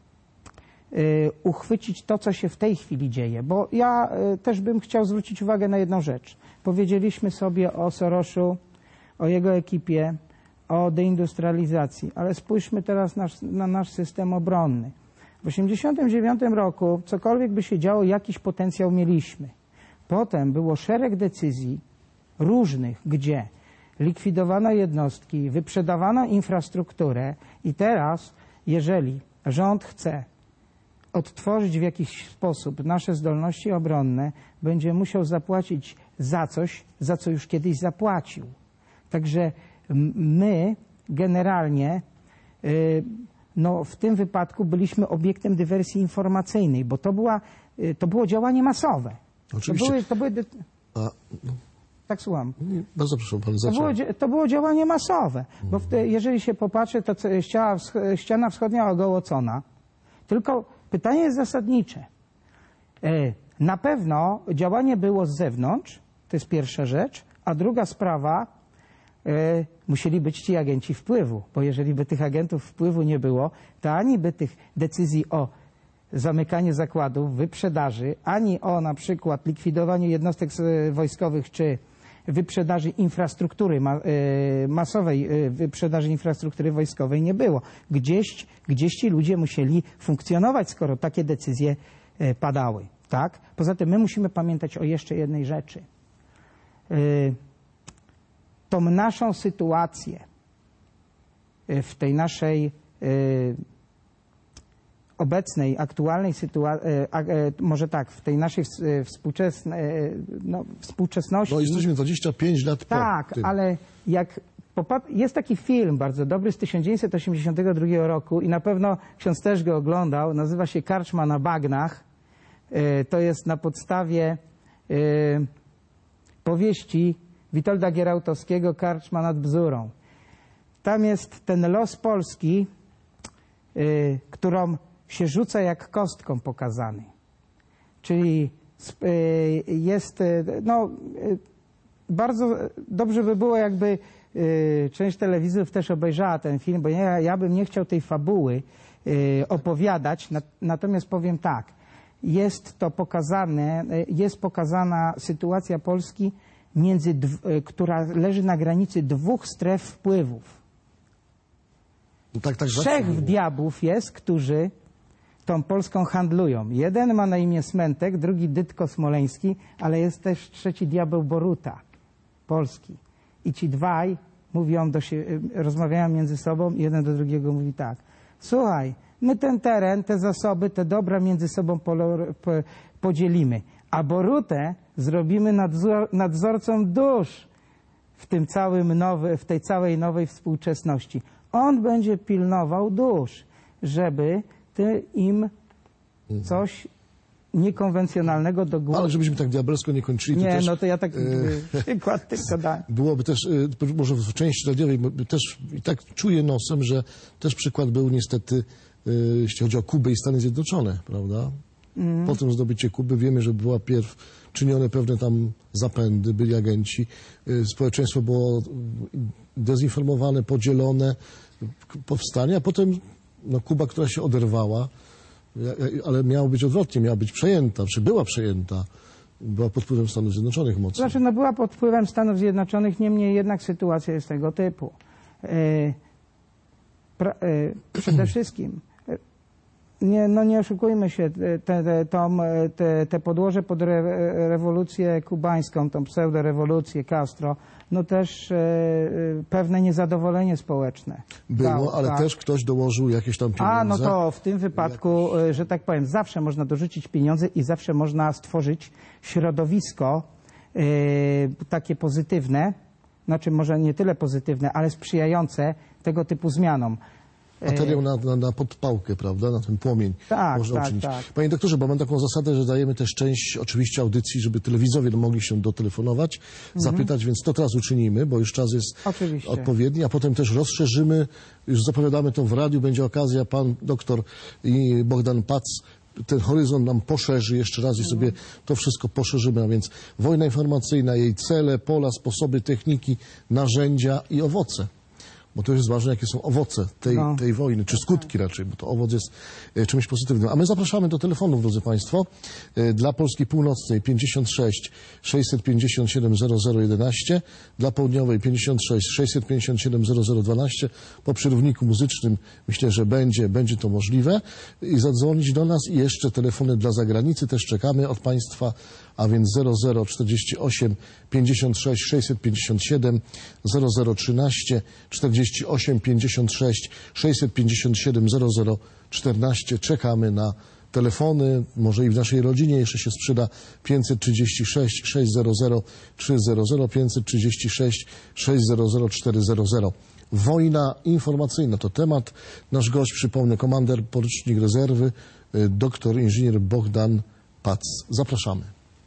y, uchwycić to, co się w tej chwili dzieje, bo ja y, też bym chciał zwrócić uwagę na jedną rzecz. Powiedzieliśmy sobie o Sorosu, o jego ekipie, o deindustrializacji, ale spójrzmy teraz na, na nasz system obronny. W osiemdziesiątym dziewiątym roku, cokolwiek by się działo, jakiś potencjał mieliśmy. Potem było szereg decyzji różnych, gdzie likwidowano jednostki, wyprzedawano infrastrukturę i teraz, jeżeli rząd chce odtworzyć w jakiś sposób nasze zdolności obronne, będzie musiał zapłacić za coś, za co już kiedyś zapłacił. Także m- my generalnie y, no, w tym wypadku byliśmy obiektem dywersji informacyjnej, bo to, była, y, to było działanie masowe. Oczywiście. To były, to były dy- A, no, tak słucham. nie, bardzo proszę, pan To zaczął. było, dzia- to było działanie masowe, bo w te, jeżeli się popatrzy, to co- ściana, wsch- ściana wschodnia ogołocona. Tylko pytanie jest zasadnicze. E, Na pewno działanie było z zewnątrz, to jest pierwsza rzecz, a druga sprawa, e, musieli być ci agenci wpływu, bo jeżeli by tych agentów wpływu nie było, to ani by tych decyzji o zamykaniu zakładów, wyprzedaży, ani o na przykład likwidowaniu jednostek e, wojskowych czy wyprzedaży infrastruktury, ma, e, masowej e, wyprzedaży infrastruktury wojskowej nie było. Gdzieś, gdzieś ci ludzie musieli funkcjonować, skoro takie decyzje e, padały. Tak? Poza tym my musimy pamiętać o jeszcze jednej rzeczy. E, tą naszą sytuację e, w tej naszej e, obecnej, aktualnej sytuacji, może tak, w tej naszej współczesnej, no, współczesności... No jesteśmy dwadzieścia pięć lat po Tak, tym. ale jak... Jest taki film bardzo dobry z tysiąc dziewięćset osiemdziesiątego drugiego roku i na pewno ksiądz też go oglądał, nazywa się Karczma na bagnach. To jest na podstawie powieści Witolda Gierałtowskiego Karczma nad Bzurą. Tam jest ten los Polski, którą się rzuca jak kostką pokazany. Czyli jest, no, bardzo dobrze by było, jakby część telewizorów też obejrzała ten film, bo ja, ja bym nie chciał tej fabuły opowiadać, natomiast powiem tak, jest to pokazane, jest pokazana sytuacja Polski, między, która leży na granicy dwóch stref wpływów. No tak, tak, Trzech diabłów jest, którzy tą Polską handlują. Jeden ma na imię Smentek, drugi Dytko Smoleński, ale jest też trzeci diabeł Boruta, polski. I ci dwaj mówią do siebie, rozmawiają między sobą i jeden do drugiego mówi tak. Słuchaj, my ten teren, te zasoby, te dobra między sobą podzielimy, a Borutę zrobimy nadzor, nadzorcą dusz w tym całym nowy, w tej całej nowej współczesności. On będzie pilnował dusz, żeby ty im coś niekonwencjonalnego do głowy. Ale żebyśmy tak diabelsko nie kończyli. Nie, to też, no to ja tak e... przykład tylko dałem. Byłoby też, może w części radiowej, też i tak czuję nosem, że też przykład był niestety, jeśli chodzi o Kubę i Stany Zjednoczone, prawda? Mm. Po tym zdobycie Kuby wiemy, że była pierw czynione pewne tam zapędy, byli agenci. Społeczeństwo było dezinformowane, podzielone, powstanie, a potem no, Kuba, która się oderwała, ale miało być odwrotnie, miała być przejęta, czy była przejęta, była pod wpływem Stanów Zjednoczonych mocno. Znaczy, no była pod wpływem Stanów Zjednoczonych, niemniej jednak sytuacja jest tego typu. E, pra, e, przede wszystkim, nie, no nie oszukujmy się, te, te, tą, te, te podłoże pod re, rewolucję kubańską, tą pseudorewolucję Castro, no też e, pewne niezadowolenie społeczne. Było, dało, ale tak. też ktoś dołożył jakieś tam pieniądze. A, no to w tym wypadku, jakieś... że tak powiem, zawsze można dorzucić pieniądze i zawsze można stworzyć środowisko e, takie pozytywne, znaczy może nie tyle pozytywne, ale sprzyjające tego typu zmianom. Materiał na, na, na podpałkę, prawda, na ten płomień tak, można tak, uczynić. tak. Panie doktorze, bo mam taką zasadę, że dajemy też część oczywiście audycji, żeby telewizowie mogli się dotelefonować, mhm. zapytać, więc to teraz uczynimy, bo już czas jest oczywiście odpowiedni, a potem też rozszerzymy, już zapowiadamy to w radiu, będzie okazja, pan doktor i Bogdan Pac ten horyzont nam poszerzy jeszcze raz i sobie to wszystko poszerzymy, a więc wojna informacyjna, jej cele, pola, sposoby, techniki, narzędzia i owoce. Bo to jest ważne, jakie są owoce tej, no. tej wojny, czy skutki raczej, bo to owoc jest e, czymś pozytywnym. A my zapraszamy do telefonów, drodzy Państwo, e, dla Polski Północnej pięćdziesiąt sześć sześćset pięćdziesiąt siedem zero zero jedenaście, dla Południowej pięćdziesiąt sześć sześćset pięćdziesiąt siedem zero zero dwanaście. Po przerywniku muzycznym myślę, że będzie, będzie to możliwe i zadzwonić do nas i jeszcze telefony dla zagranicy też czekamy od Państwa, a więc zero zero czterdzieści osiem pięćdziesiąt sześć sześćset pięćdziesiąt siedem, zero zero trzynaście czterdzieści osiem pięćdziesiąt sześć sześćset pięćdziesiąt siedem, zero zero czternaście. Czekamy na telefony, może i w naszej rodzinie jeszcze się sprzyda pięćset trzydzieści sześć sześćset trzy zero zero, pięćset trzydzieści sześć sześćset cztery zero zero. Wojna informacyjna to temat. Nasz gość, przypomnę, komander porucznik rezerwy, doktor inżynier Bogdan Pac. Zapraszamy.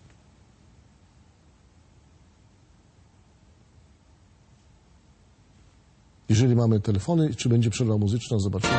Jeżeli mamy telefony, czy będzie przerwa muzyczna, zobaczymy.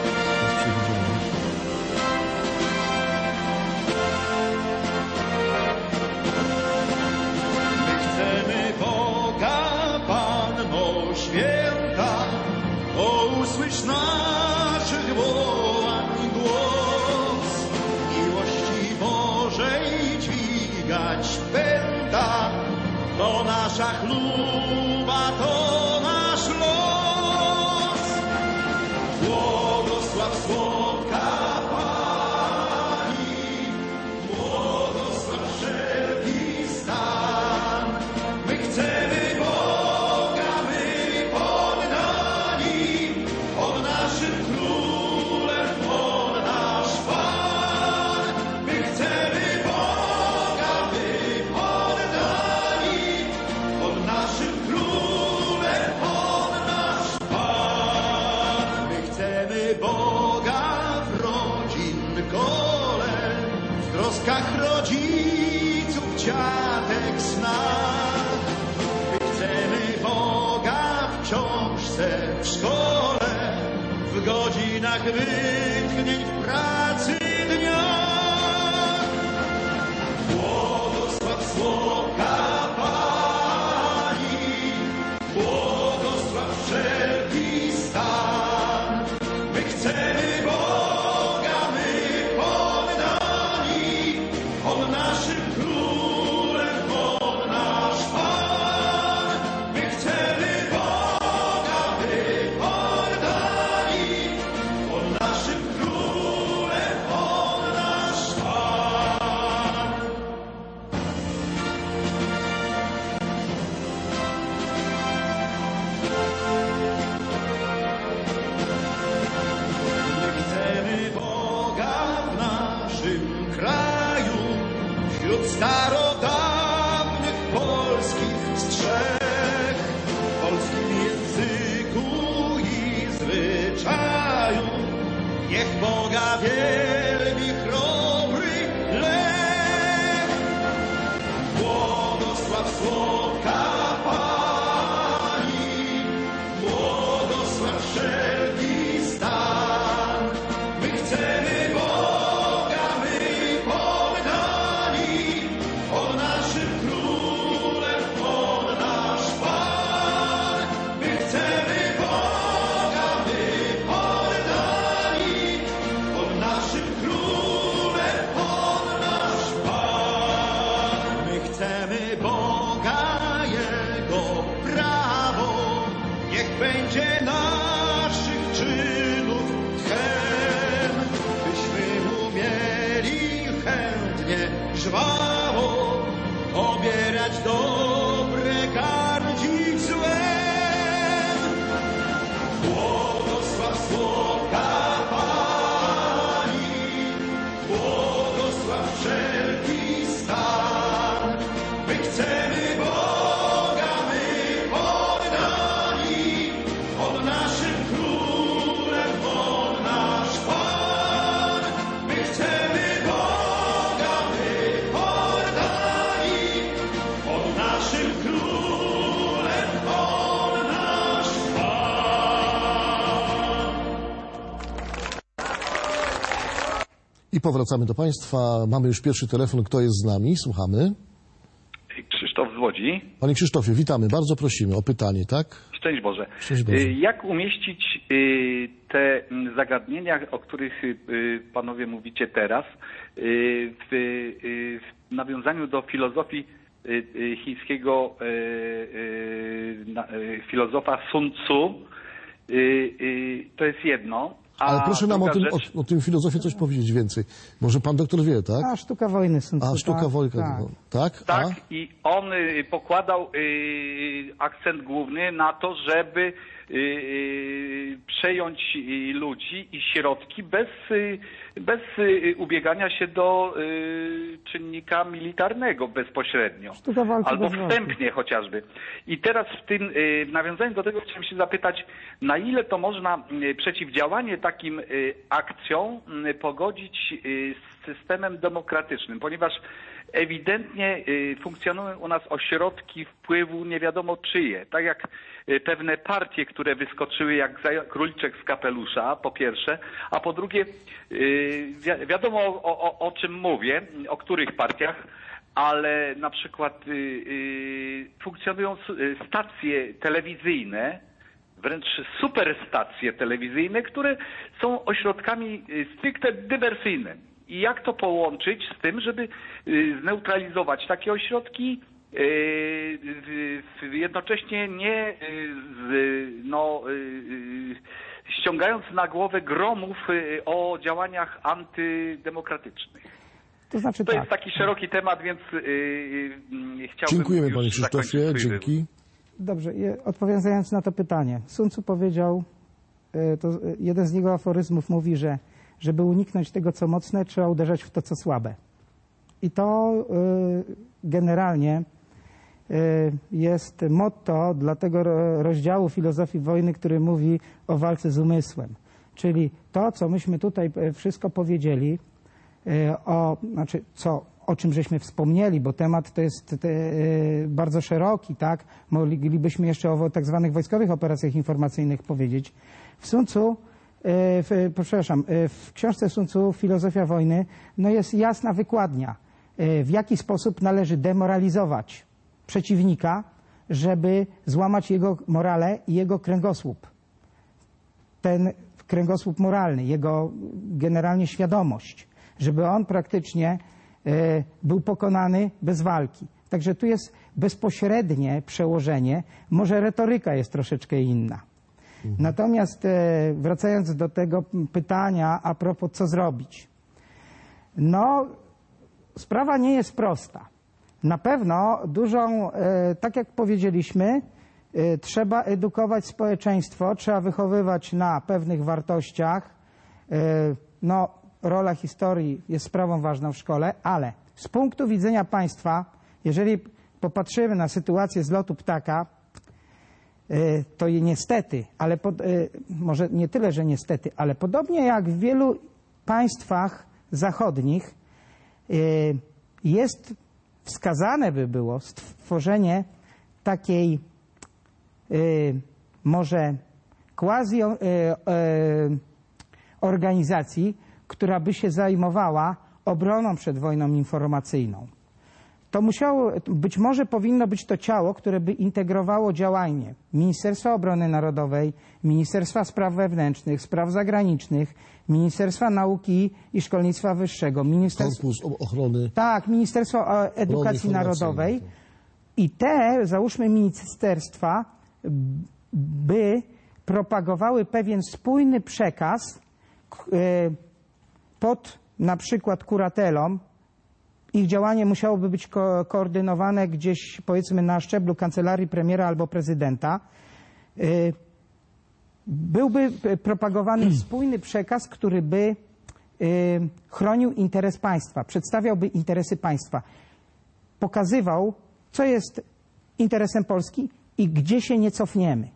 My chcemy Boga, Panno Święta, o usłysz naszych wołań głos. Miłości Bożej dźwigać pęta, to nasza chluba, to nasz los. Błogosław słodka Pani, błogosław wszelki stan. My chcemy Boga, my poddani, pod naszym królem, pod naszym książce w szkole, w godzinach wytchnień w pracy dnia. Błogosław słodka Pani, błogosław wszelki stan. My chcemy Boga, my poddani, On naszym królem, On nasz Pan. My chcemy Boga, my poddani, On naszym królem, On nasz Pan. My chcemy Boga w naszym kraju, wśród starodawnych polskich strzech, w polskim języku i zwyczaju. Niech Boga wielbi chrobry Lech. Błogosław słodka Pani, błogosław wszelki stan. My chcemy Boga, my poddani, On naszym królem, On nasz Pan. My chcemy Boga, my poddani, On naszym królem, On nasz Pan. My chcemy Boga, Jego prawo, niech będzie naszych czynów tchem, byśmy umieli chętnie, żwawo obierać dobre, gardzić złem. Błogosław słodka Pani, błogosław wszelki stan. My chcemy Boga, my poddani, On naszym królem, On nasz Pan. My chcemy Boga, my poddani, On naszym królem, On nasz Pan. I powracamy do Państwa. Mamy już pierwszy telefon. Kto jest z nami? Słuchamy. Krzysztof z Łodzi. Panie Krzysztofie, witamy. Bardzo prosimy o pytanie, tak? Szczęść Boże. Szczęść Boże. Y, Jak umieścić y, te mm, zagadnienia, o których y, panowie mówicie teraz, y, w, y, w nawiązaniu do filozofii y, y, chińskiego y, y, na- y, filozofa Sun Tzu? Y, y, to jest jedno. A Ale proszę nam o druga tym, rzecz- o, o tym filozofie coś powiedzieć więcej. Może pan doktor wie, tak? A, sztuka wojny Sun Tzu, A, sztuka tak, wojny, tak. no, tak? Tak, A? i on y, pokładał y, akcent główny na to, żeby y, y, przejąć y, ludzi i środki bez, y, bez y, ubiegania się do y, czynnika militarnego bezpośrednio. Sztuka walki Albo bez walki. wstępnie chociażby. I teraz w tym, y, w nawiązaniu do tego chciałem się zapytać, na ile to można y, przeciwdziałanie takim y, akcjom y, pogodzić y, z systemem demokratycznym, ponieważ ewidentnie y, funkcjonują u nas ośrodki wpływu nie wiadomo czyje. Tak jak y, pewne partie, które wyskoczyły jak za- króliczek z kapelusza, po pierwsze, a po drugie y, wi- wiadomo o, o, o czym mówię, o których partiach, ale na przykład y, y, funkcjonują s- y, stacje telewizyjne, wręcz superstacje telewizyjne, które są ośrodkami y, stricte dywersyjnymi. I jak to połączyć z tym, żeby y, zneutralizować takie ośrodki, y, w- w- jednocześnie nie y, z, no, y, y, ściągając na głowę gromów y, o działaniach antydemokratycznych. To znaczy To tak. jest taki szeroki temat, więc y, y, chciałbym Dziękujemy już panie zakończyć Krzysztofie, swój dzięki. wywód. Dobrze, je- odpowiadając na to pytanie. Sun Tzu powiedział, e, to e, jeden z jego aforyzmów mówi, że żeby uniknąć tego, co mocne, trzeba uderzać w to, co słabe. I to e, generalnie e, jest motto dla tego ro- rozdziału filozofii wojny, który mówi o walce z umysłem. Czyli to, co myśmy tutaj e, wszystko powiedzieli, e, o, znaczy co o czym żeśmy wspomnieli, bo temat to jest te, bardzo szeroki, tak? Moglibyśmy jeszcze o tak zwanych wojskowych operacjach informacyjnych powiedzieć. W Sun Tzu, w, przepraszam, w książce Sun Tzu Filozofia wojny, no jest jasna wykładnia, w jaki sposób należy demoralizować przeciwnika, żeby złamać jego morale i jego kręgosłup. Ten kręgosłup moralny, jego generalnie świadomość, żeby on praktycznie e, był pokonany bez walki. Także tu jest bezpośrednie przełożenie, może retoryka jest troszeczkę inna. Mhm. Natomiast e, wracając do tego pytania a propos co zrobić. No, sprawa nie jest prosta. Na pewno dużą, e, tak jak powiedzieliśmy, e, trzeba edukować społeczeństwo, trzeba wychowywać na pewnych wartościach. E, no, rola historii jest sprawą ważną w szkole, ale z punktu widzenia państwa, jeżeli popatrzymy na sytuację z lotu ptaka, e, to niestety, ale pod, e, może nie tyle, że niestety, ale podobnie jak w wielu państwach zachodnich e, jest wskazane by było stworzenie takiej y, może quasi y, y, organizacji, która by się zajmowała obroną przed wojną informacyjną. To musiało, być może powinno być to ciało, które by integrowało działanie Ministerstwa Obrony Narodowej, Ministerstwa Spraw Wewnętrznych, Spraw Zagranicznych, Ministerstwa Nauki i Szkolnictwa Wyższego, Ministerstwa... Korpus Ochrony... Tak, Ministerstwo Edukacji Narodowej. I te, załóżmy, ministerstwa by propagowały pewien spójny przekaz pod na przykład kuratelą. Ich działanie musiałoby być ko koordynowane gdzieś, powiedzmy, na szczeblu kancelarii premiera albo prezydenta. Byłby propagowany spójny przekaz, który by chronił interes państwa, przedstawiałby interesy państwa, pokazywał, co jest interesem Polski i gdzie się nie cofniemy.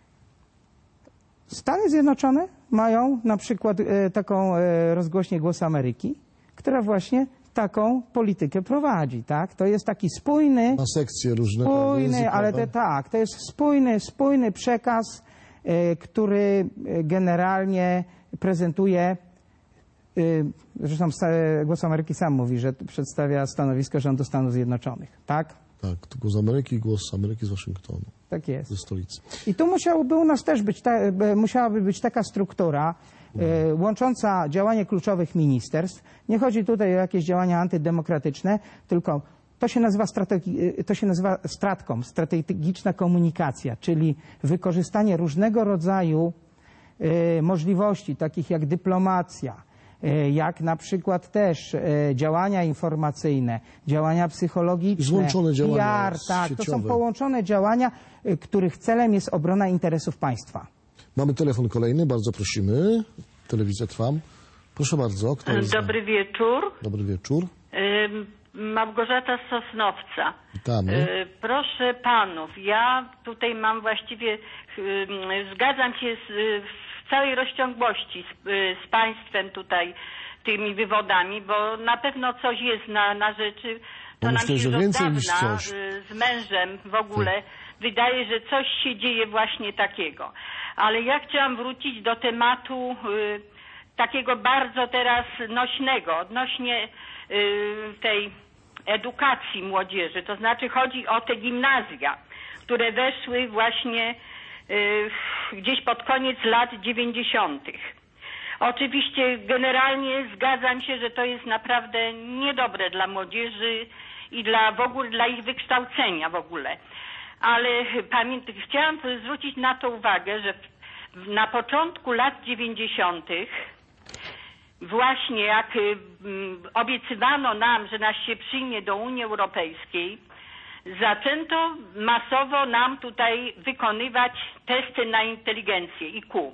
Stany Zjednoczone mają na przykład taką rozgłośnię Głos Ameryki, która właśnie taką politykę prowadzi, tak? To jest taki spójny... Ma sekcje różne. Spójny, ale te, tak, to jest spójny, spójny przekaz, y, który generalnie prezentuje, y, zresztą Głos Ameryki sam mówi, że przedstawia stanowisko rządu Stanów Zjednoczonych, tak? Tak, to Głos Ameryki i Głos Ameryki z Waszyngtonu. Tak jest. Ze stolicy. I tu musiałoby u nas też być, ta, musiałaby być taka struktura, y, łącząca działanie kluczowych ministerstw. Nie chodzi tutaj o jakieś działania antydemokratyczne, tylko to się nazywa, strategi to się nazywa stratkom, strategiczna komunikacja, czyli wykorzystanie różnego rodzaju y, możliwości, takich jak dyplomacja, y, jak na przykład też y, działania informacyjne, działania psychologiczne, Złączone działania P R, tak, to są sieciowe. połączone działania, y, których celem jest obrona interesów państwa. Mamy telefon kolejny, bardzo prosimy. Telewizja Trwam. Proszę bardzo. Kto jest Dobry wieczór. Dobry wieczór. Ym, Małgorzata z Sosnowca. Witamy. Y, Proszę panów, ja tutaj mam właściwie, ym, zgadzam się z, w całej rozciągłości z, z państwem tutaj, tymi wywodami, bo na pewno coś jest na, na rzeczy. To No nam myślę, się że już od więcej niż dawna, coś. y, z mężem w ogóle wydaje, że coś się dzieje właśnie takiego. Ale ja chciałam wrócić do tematu y, takiego bardzo teraz nośnego, odnośnie y, tej edukacji młodzieży. To znaczy chodzi o te gimnazja, które weszły właśnie y, gdzieś pod koniec lat dziewięćdziesiątych. Oczywiście generalnie zgadzam się, że to jest naprawdę niedobre dla młodzieży i dla w ogóle dla ich wykształcenia w ogóle. Ale pamiętam, chciałam zwrócić na to uwagę, że w, na początku lat dziewięćdziesiątych właśnie jak y, obiecywano nam, że nas się przyjmie do Unii Europejskiej, zaczęto masowo nam tutaj wykonywać testy na inteligencję I Q.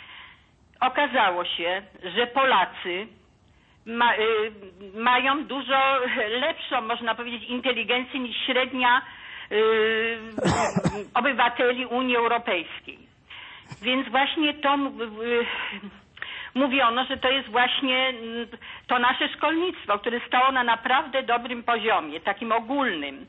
Okazało się, że Polacy ma, y, mają dużo lepszą, można powiedzieć, inteligencję niż średnia y, obywateli Unii Europejskiej. Więc właśnie to y, mówiono, że to jest właśnie mm, to nasze szkolnictwo, które stało na naprawdę dobrym poziomie, takim ogólnym.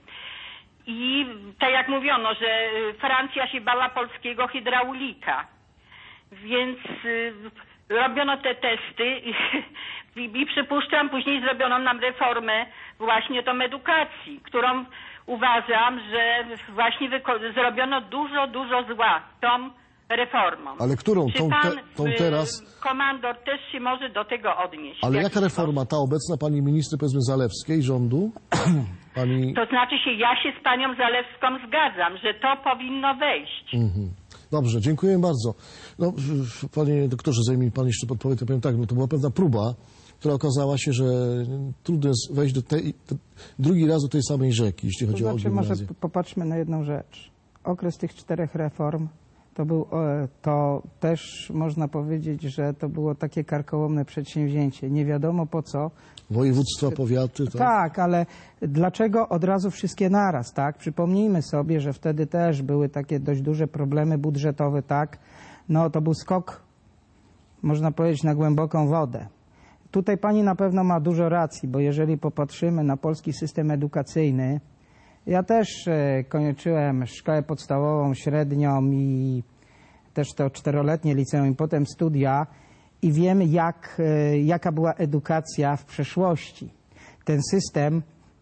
I tak jak mówiono, że Francja się bała polskiego hydraulika, więc y, robiono te testy i, i, i przypuszczam, później zrobiono nam reformę właśnie tą edukacji, którą uważam, że właśnie zrobiono dużo, dużo zła tą reformą. Ale którą? Czy Tą, pan, te, tą teraz? y, komandor też się może do tego odnieść? Ale W jaka jaki reforma? sposób? Ta obecna pani ministry, powiedzmy, Zalewskiej rządu? Pani... To znaczy się, ja się z panią Zalewską zgadzam, że to powinno wejść. Mhm. Dobrze, dziękuję bardzo. No, w- panie doktorze, zanim pan jeszcze podpowie, to powiem tak, no to była pewna próba, która okazała się, że trudno jest wejść do tej, te, drugi raz do tej samej rzeki, jeśli To chodzi o znaczy, może gimnazję. p- popatrzmy na jedną rzecz. Okres tych czterech reform to był, e, to też można powiedzieć, że to było takie karkołomne przedsięwzięcie. Nie wiadomo po co. Województwa, powiaty, tak? Tak, ale dlaczego od razu wszystkie naraz, tak? Przypomnijmy sobie, że wtedy też były takie dość duże problemy budżetowe, tak? No to był skok, można powiedzieć, na głęboką wodę. Tutaj pani na pewno ma dużo racji, bo jeżeli popatrzymy na polski system edukacyjny, ja też e, kończyłem szkołę podstawową, średnią i też to czteroletnie liceum i potem studia i wiem, jak, e, jaka była edukacja w przeszłości. Ten system,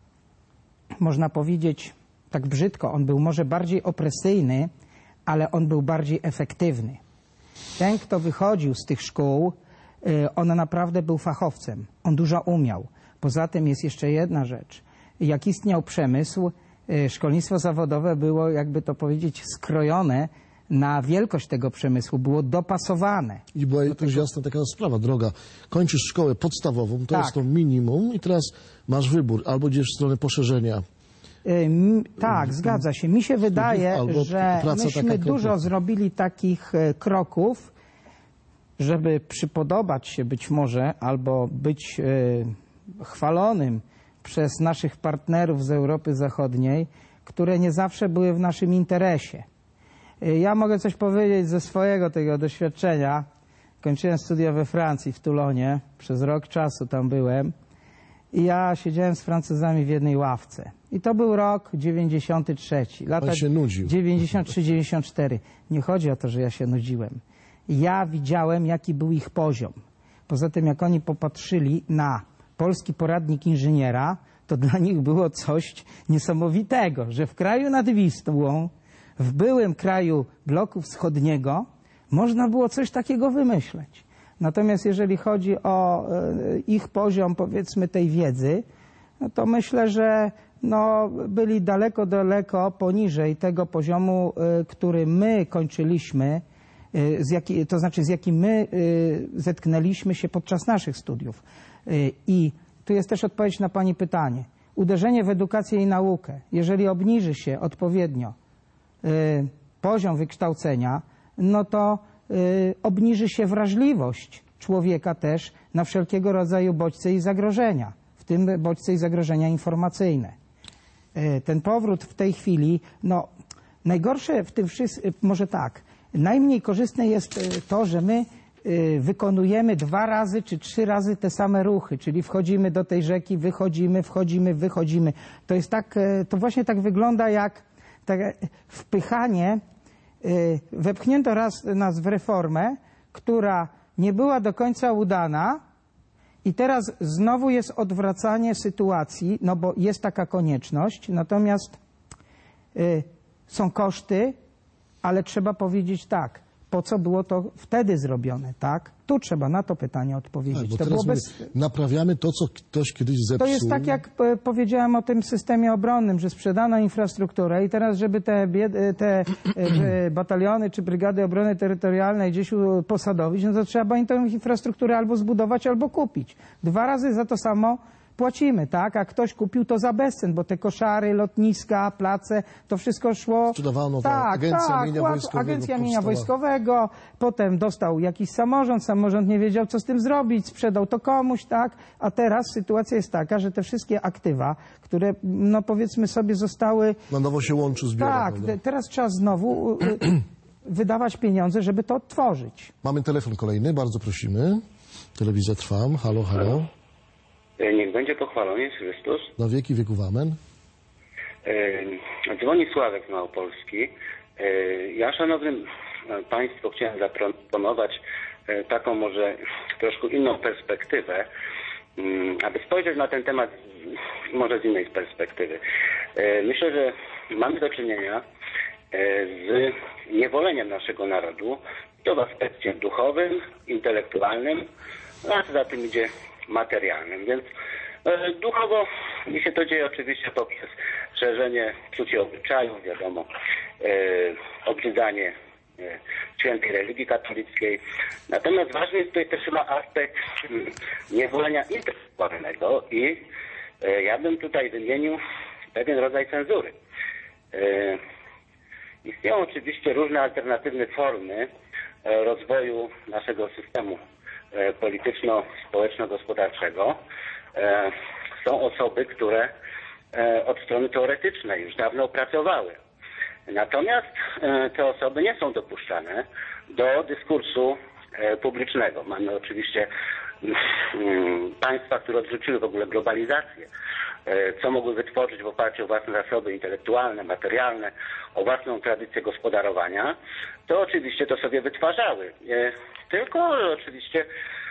można powiedzieć tak brzydko, on był może bardziej opresyjny, ale on był bardziej efektywny. Ten, kto wychodził z tych szkół, y, on naprawdę był fachowcem. On dużo umiał. Poza tym jest jeszcze jedna rzecz. Jak istniał przemysł, y, szkolnictwo zawodowe było, jakby to powiedzieć, skrojone na wielkość tego przemysłu, było dopasowane. I była też jasna taka sprawa, droga. Kończysz szkołę podstawową, to Tak. jest to minimum i teraz masz wybór, albo idziesz w stronę poszerzenia. Y, m, Tak, zgadza się. Mi się wydaje, albo że praca myśmy taka dużo konkretna. zrobili takich e, kroków, żeby przypodobać się być może albo być e, chwalonym przez naszych partnerów z Europy Zachodniej, które nie zawsze były w naszym interesie. E, Ja mogę coś powiedzieć ze swojego tego doświadczenia. Kończyłem studia we Francji, w Toulonie. Przez rok czasu tam byłem. I ja siedziałem z Francuzami w jednej ławce. I to był rok dziewięćdziesiąty trzeci. Lata Pan się nudził. dziewięćdziesiąt trzy dziewięćdziesiąt cztery. Nie chodzi o to, że ja się nudziłem. Ja widziałem, jaki był ich poziom. Poza tym, jak oni popatrzyli na polski poradnik inżyniera, to dla nich było coś niesamowitego, że w kraju nad Wisłą, w byłym kraju bloku wschodniego, można było coś takiego wymyśleć. Natomiast jeżeli chodzi o e, ich poziom, powiedzmy, tej wiedzy, no to myślę, że no, byli daleko, daleko poniżej tego poziomu, e, który my kończyliśmy, e, z jaki, to znaczy z jakim my e, zetknęliśmy się podczas naszych studiów. E, I tu jest też odpowiedź na pani pytanie. Uderzenie w edukację i naukę, jeżeli obniży się odpowiednio e, poziom wykształcenia, no to y, obniży się wrażliwość człowieka też na wszelkiego rodzaju bodźce i zagrożenia, w tym bodźce i zagrożenia informacyjne. Y, ten powrót w tej chwili, no najgorsze w tym wszystkim, może tak, najmniej korzystne jest y, to, że my y, wykonujemy dwa razy czy trzy razy te same ruchy, czyli wchodzimy do tej rzeki, wychodzimy, wchodzimy, wychodzimy. To jest tak, y, to właśnie tak wygląda jak tak, wpychanie. Wepchnięto raz nas w reformę, która nie była do końca udana i teraz znowu jest odwracanie sytuacji, no bo jest taka konieczność, natomiast y, są koszty, ale trzeba powiedzieć tak, po co było to wtedy zrobione, tak? Tu trzeba na to pytanie odpowiedzieć. Tak, bo to teraz było my bez... naprawiamy to, co ktoś kiedyś zepsuł. To jest tak, jak e, powiedziałem o tym systemie obronnym, że sprzedano infrastrukturę i teraz, żeby te, bied- te e, bataliony czy brygady obrony terytorialnej gdzieś u- posadowić, no to trzeba im tę infrastrukturę albo zbudować, albo kupić. Dwa razy za to samo płacimy, tak? A ktoś kupił to za bezcen, bo te koszary, lotniska, place, to wszystko szło... Sprzedawano to, tak, Agencja tak, Mienia ład- Wojskowego Agencja Mienia powstała. Wojskowego, potem dostał jakiś samorząd, samorząd nie wiedział, co z tym zrobić, sprzedał to komuś, tak? A teraz sytuacja jest taka, że te wszystkie aktywa, które, no powiedzmy sobie, zostały... Na nowo się łączy zbiorem. Tak, prawda? te, teraz trzeba znowu y, wydawać pieniądze, żeby to odtworzyć. Mamy telefon kolejny, bardzo prosimy. Telewizja Trwam. Halo, halo. Niech będzie pochwalony Jezus Chrystus. Na wieki wieków amen. E, Dzwoni Sławek z Małopolski. E, Ja, szanownym Państwu, chciałem zaproponować e, taką może troszkę inną perspektywę, m, aby spojrzeć na ten temat z, może z innej perspektywy. E, Myślę, że mamy do czynienia e, z niewoleniem naszego narodu, to w aspekcie duchowym, intelektualnym, a co za tym idzie materialnym. Więc e, duchowo mi się to dzieje oczywiście poprzez szerzenie psucia obyczajów, wiadomo, e, obrzydzanie e, świętej religii katolickiej. Natomiast ważny jest tutaj też chyba aspekt mm, niewolenia intelektualnego i e, ja bym tutaj wymienił pewien rodzaj cenzury. E, istnieją oczywiście różne alternatywne formy e, rozwoju naszego systemu e, polityczno-społeczno-gospodarczego. E, są osoby, które e, od strony teoretycznej już dawno opracowały. Natomiast e, te osoby nie są dopuszczane do dyskursu e, publicznego. Mamy oczywiście mm, państwa, które odrzuciły w ogóle globalizację, e, co mogły wytworzyć w oparciu o własne zasoby intelektualne, materialne, o własną tradycję gospodarowania, to oczywiście to sobie wytwarzały. E, tylko oczywiście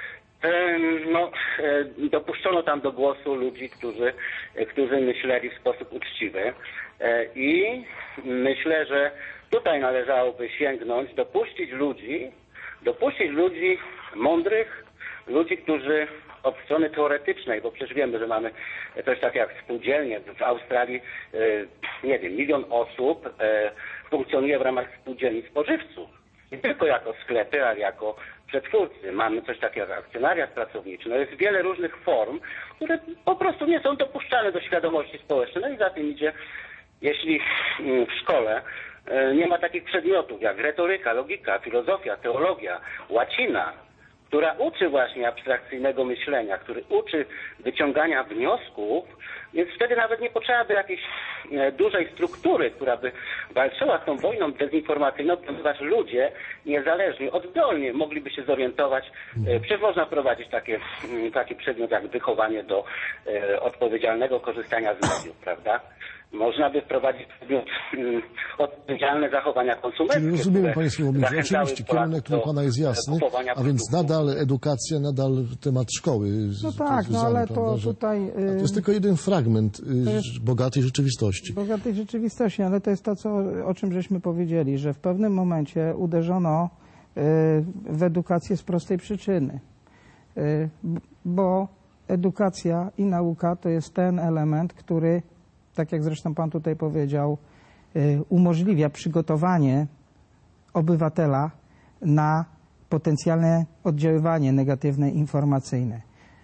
no, dopuszczono tam do głosu ludzi, którzy, którzy myśleli w sposób uczciwy i myślę, że tutaj należałoby sięgnąć, dopuścić ludzi, dopuścić ludzi mądrych, ludzi, którzy od strony teoretycznej, bo przecież wiemy, że mamy coś takiego jak spółdzielnie. W Australii, nie wiem, milion osób funkcjonuje w ramach spółdzielni spożywców. Nie tylko jako sklepy, ale jako przetwórcy. Mamy coś takiego jak akcjonariat pracowniczy. No jest wiele różnych form, które po prostu nie są dopuszczane do świadomości społecznej. No i za tym idzie, jeśli w szkole nie ma takich przedmiotów jak retoryka, logika, filozofia, teologia, łacina, która uczy właśnie abstrakcyjnego myślenia, który uczy wyciągania wniosków, więc wtedy nawet nie potrzeba by jakiejś dużej struktury, która by walczyła z tą wojną dezinformacyjną, ponieważ ludzie niezależnie, oddolnie mogliby się zorientować. Przecież można prowadzić takie, taki przedmiot jak wychowanie do e, odpowiedzialnego korzystania z mediów, prawda? Można by wprowadzić przedmiot um, odpowiedzialne zachowania konsumenckie. Czyli rozumiemy Państwo, oczywiście kierunek, który Pana jest jasny, a więc nadal edukacja, nadal temat szkoły. No tak, no ale to prawda, tutaj... Yy, to jest tylko jeden fragment yy, jest, bogatej rzeczywistości. Bogatej rzeczywistości, ale to jest to, co, o czym żeśmy powiedzieli, że w pewnym momencie uderzono yy, w edukację z prostej przyczyny. Yy, bo edukacja i nauka to jest ten element, który, tak jak zresztą Pan tutaj powiedział, umożliwia przygotowanie obywatela na potencjalne oddziaływanie negatywne, informacyjne.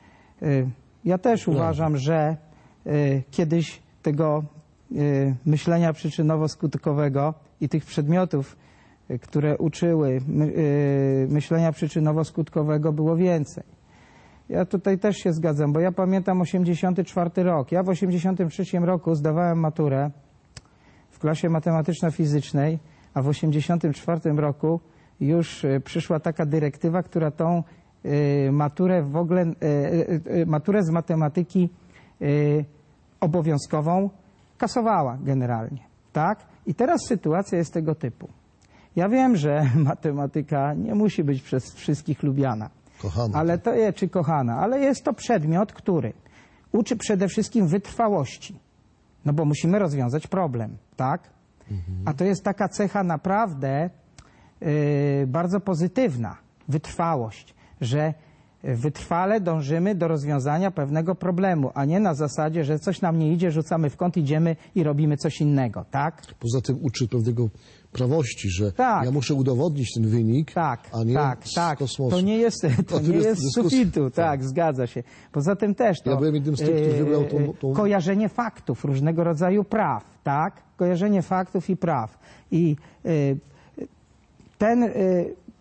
Ja też uważam, że kiedyś tego myślenia przyczynowo-skutkowego i tych przedmiotów, które uczyły myślenia przyczynowo-skutkowego, było więcej. Ja tutaj też się zgadzam, bo ja pamiętam osiemdziesiąty czwarty rok. Ja w osiemdziesiątym trzecim roku zdawałem maturę w klasie matematyczno-fizycznej, a w osiemdziesiątym czwartym roku już przyszła taka dyrektywa, która tą y, maturę w ogóle, y, y, maturę z matematyki y, obowiązkową kasowała generalnie, tak? I teraz sytuacja jest tego typu. Ja wiem, że matematyka nie musi być przez wszystkich lubiana. Kochana. Ale to jest, czy kochana, ale jest to przedmiot, który uczy przede wszystkim wytrwałości. No bo musimy rozwiązać problem, tak? Mhm. A to jest taka cecha naprawdę yy, bardzo pozytywna, wytrwałość, że wytrwale dążymy do rozwiązania pewnego problemu, a nie na zasadzie, że coś nam nie idzie, rzucamy w kąt, idziemy i robimy coś innego, tak? Poza tym uczy pewnego prawości, że tak. ja muszę udowodnić ten wynik, tak, a nie tak, z tak. kosmosu. To nie jest, to nie jest z sufitu, tak, tak, zgadza się. Poza tym też to ja byłem jednym z tych, który wybrał tą, tą... kojarzenie faktów, różnego rodzaju praw, tak? Kojarzenie faktów i praw. I y, ten y,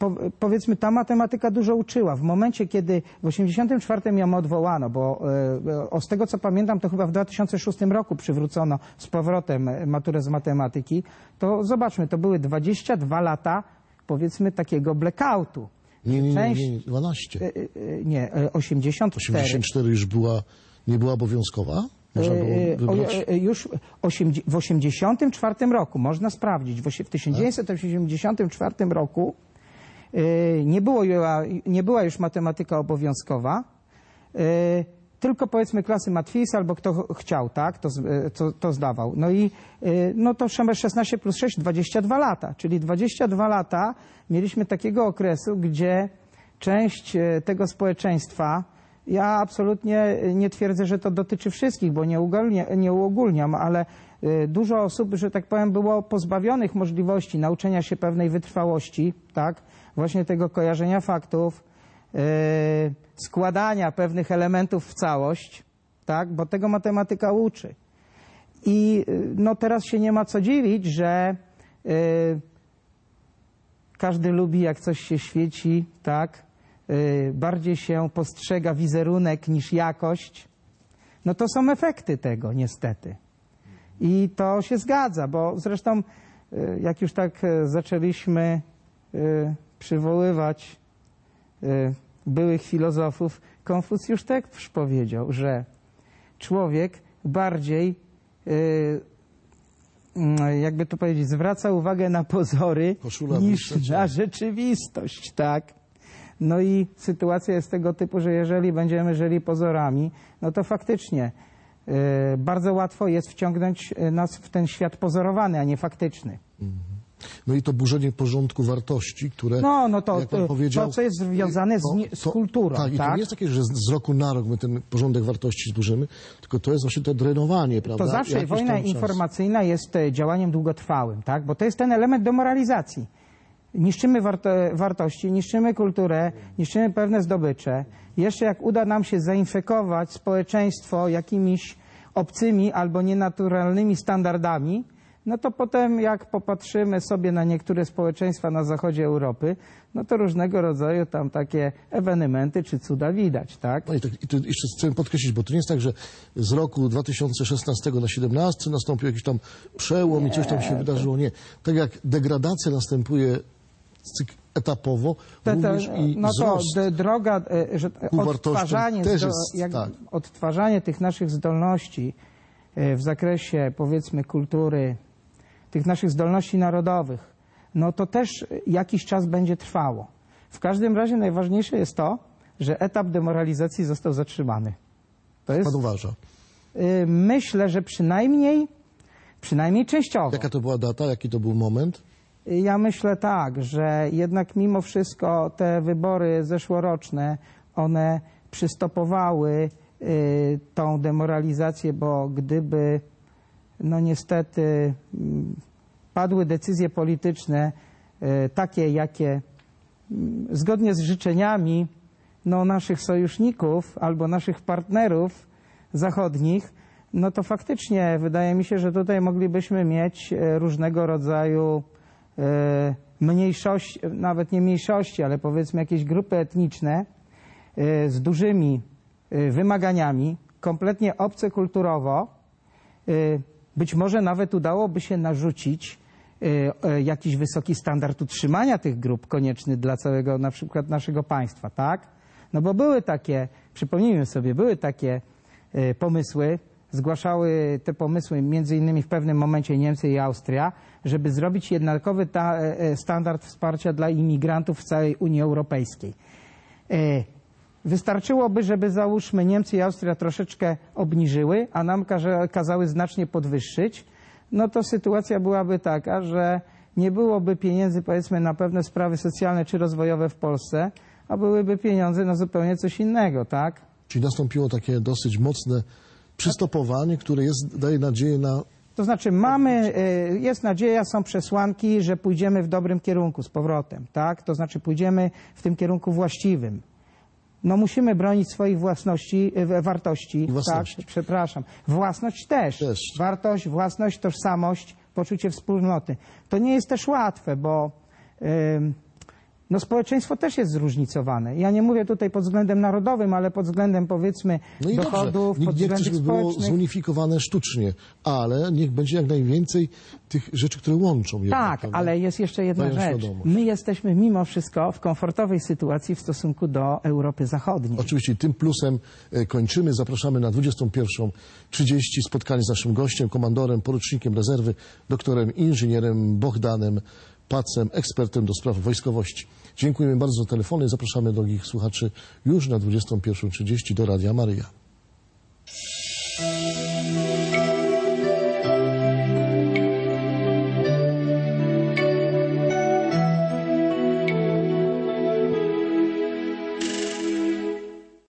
po, powiedzmy, ta matematyka dużo uczyła. W momencie, kiedy w osiemdziesiątym czwartym ją odwołano, bo e, o, z tego co pamiętam, to chyba w dwa tysiące szóstym roku przywrócono z powrotem maturę z matematyki, to zobaczmy, to były dwadzieścia dwa lata, powiedzmy, takiego blackoutu. Nie, nie, nie, Część- nie, nie dwanaście. E, e, nie, e, osiemdziesiąt cztery. osiemdziesiąt cztery już była, nie była obowiązkowa? Można było E, wybrać? o, e, Już osiemdzie- w osiemdziesiątym czwartym roku, można sprawdzić, w osie- w tysiąc dziewięćset osiemdziesiątym czwartym roku e, nie, było, ju- nie była już matematyka obowiązkowa, e, tylko powiedzmy klasy matwis albo kto ch- chciał, tak, to, z- e, to, to zdawał. No i e, no to szesnaście plus sześć, dwadzieścia dwa lata, czyli dwadzieścia dwa lata mieliśmy takiego okresu, gdzie część e, tego społeczeństwa, ja absolutnie nie twierdzę, że to dotyczy wszystkich, bo nie, ugolnie, nie uogólniam, ale y, dużo osób, że tak powiem, było pozbawionych możliwości nauczenia się pewnej wytrwałości, tak, właśnie tego kojarzenia faktów, y, składania pewnych elementów w całość, tak, bo tego matematyka uczy. I y, no teraz się nie ma co dziwić, że y, każdy lubi, jak coś się świeci, tak, y, bardziej się postrzega wizerunek niż jakość. No to są efekty tego, niestety. I to się zgadza, bo zresztą y, jak już tak y, zaczęliśmy y, przywoływać y, byłych filozofów, Konfucjusz też powiedział, że człowiek bardziej, y, mm, jakby to powiedzieć, zwraca uwagę na pozory Koszula niż wyższa, na rzeczywistość, tak? No i sytuacja jest tego typu, że jeżeli będziemy żyli pozorami, no to faktycznie y, bardzo łatwo jest wciągnąć y, nas w ten świat pozorowany, a nie faktyczny. No i to burzenie porządku wartości, które, No, no to, jak pan to, powiedział... to co jest związane z, no, nie- z to- kulturą, Tak, i to tak? nie jest takie, że z, z roku na rok my ten porządek wartości zburzymy, tylko to jest właśnie to drenowanie, prawda? To zawsze Jakiś wojna tam czas. informacyjna jest e, działaniem długotrwałym, tak? Bo to jest ten element demoralizacji. Niszczymy warto, wartości, niszczymy kulturę, niszczymy pewne zdobycze. Jeszcze jak uda nam się zainfekować społeczeństwo jakimiś obcymi albo nienaturalnymi standardami, no to potem jak popatrzymy sobie na niektóre społeczeństwa na zachodzie Europy, no to różnego rodzaju tam takie ewenementy czy cuda widać, tak? No i, tak, i to jeszcze chcę podkreślić, bo to nie jest tak, że z roku dwa tysiące szesnastego na siedemnasty nastąpił jakiś tam przełom i coś tam się wydarzyło. Nie. Tak jak degradacja następuje cyk- etapowo, Te- te- również i no to wzrost. d- droga, e, że ku wartościom odtwarzanie, też zdo- jest, jak, tak. odtwarzanie tych naszych zdolności e, w zakresie, powiedzmy, kultury, tych naszych zdolności narodowych, no to też jakiś czas będzie trwało. W każdym razie najważniejsze jest to, że etap demoralizacji został zatrzymany. To jest, Pan uważa. y, myślę, że przynajmniej, przynajmniej częściowo. Jaka to była data, jaki to był moment? Ja myślę tak, że jednak mimo wszystko te wybory zeszłoroczne, one przystopowały y, tą demoralizację, bo gdyby, no niestety, mm, padły decyzje polityczne y, takie, jakie mm, zgodnie z życzeniami no, naszych sojuszników albo naszych partnerów zachodnich, no to faktycznie wydaje mi się, że tutaj moglibyśmy mieć e, różnego rodzaju e, mniejszości, nawet nie mniejszości, ale powiedzmy jakieś grupy etniczne e, z dużymi e, wymaganiami, kompletnie obce kulturowo. E, być może nawet udałoby się narzucić e, e, jakiś wysoki standard utrzymania tych grup konieczny dla całego na przykład naszego państwa, tak? No bo były takie, przypomnijmy sobie, były takie e, pomysły, zgłaszały te pomysły między innymi w pewnym momencie Niemcy i Austria, żeby zrobić jednakowy ta, e, standard wsparcia dla imigrantów w całej Unii Europejskiej. E, Wystarczyłoby, żeby załóżmy Niemcy i Austria troszeczkę obniżyły, a nam każe, kazały znacznie podwyższyć, no to sytuacja byłaby taka, że nie byłoby pieniędzy powiedzmy na pewne sprawy socjalne czy rozwojowe w Polsce, a byłyby pieniądze na zupełnie coś innego, tak? Czyli nastąpiło takie dosyć mocne przystopowanie, które jest, daje nadzieję na... To znaczy mamy, y, jest nadzieja, są przesłanki, że pójdziemy w dobrym kierunku z powrotem, tak? To znaczy pójdziemy w tym kierunku właściwym. No musimy bronić swoich własności, y, wartości, Własności. tak? Przepraszam. Własność też. Też. Wartość, własność, tożsamość, poczucie wspólnoty. To nie jest też łatwe, bo y, No społeczeństwo też jest zróżnicowane. Ja nie mówię tutaj pod względem narodowym, ale pod względem powiedzmy No i dochodów, dobrze, pod nikt nie chce, względem żeby było społecznych. zunifikowane sztucznie, ale niech będzie jak najwięcej tych rzeczy, które łączą. Jednak, Tak, prawda? ale jest jeszcze jedna Dają rzecz. świadomość. My jesteśmy mimo wszystko w komfortowej sytuacji w stosunku do Europy Zachodniej. Oczywiście tym plusem e, kończymy. Zapraszamy na dwudziestą pierwszą trzydzieści spotkanie z naszym gościem, komandorem, porucznikiem rezerwy, doktorem inżynierem Bohdanem Pacem, ekspertem do spraw wojskowości. Dziękujemy bardzo za telefony. Zapraszamy drogich słuchaczy już na dwudziestą pierwszą trzydzieści do Radia Maryja.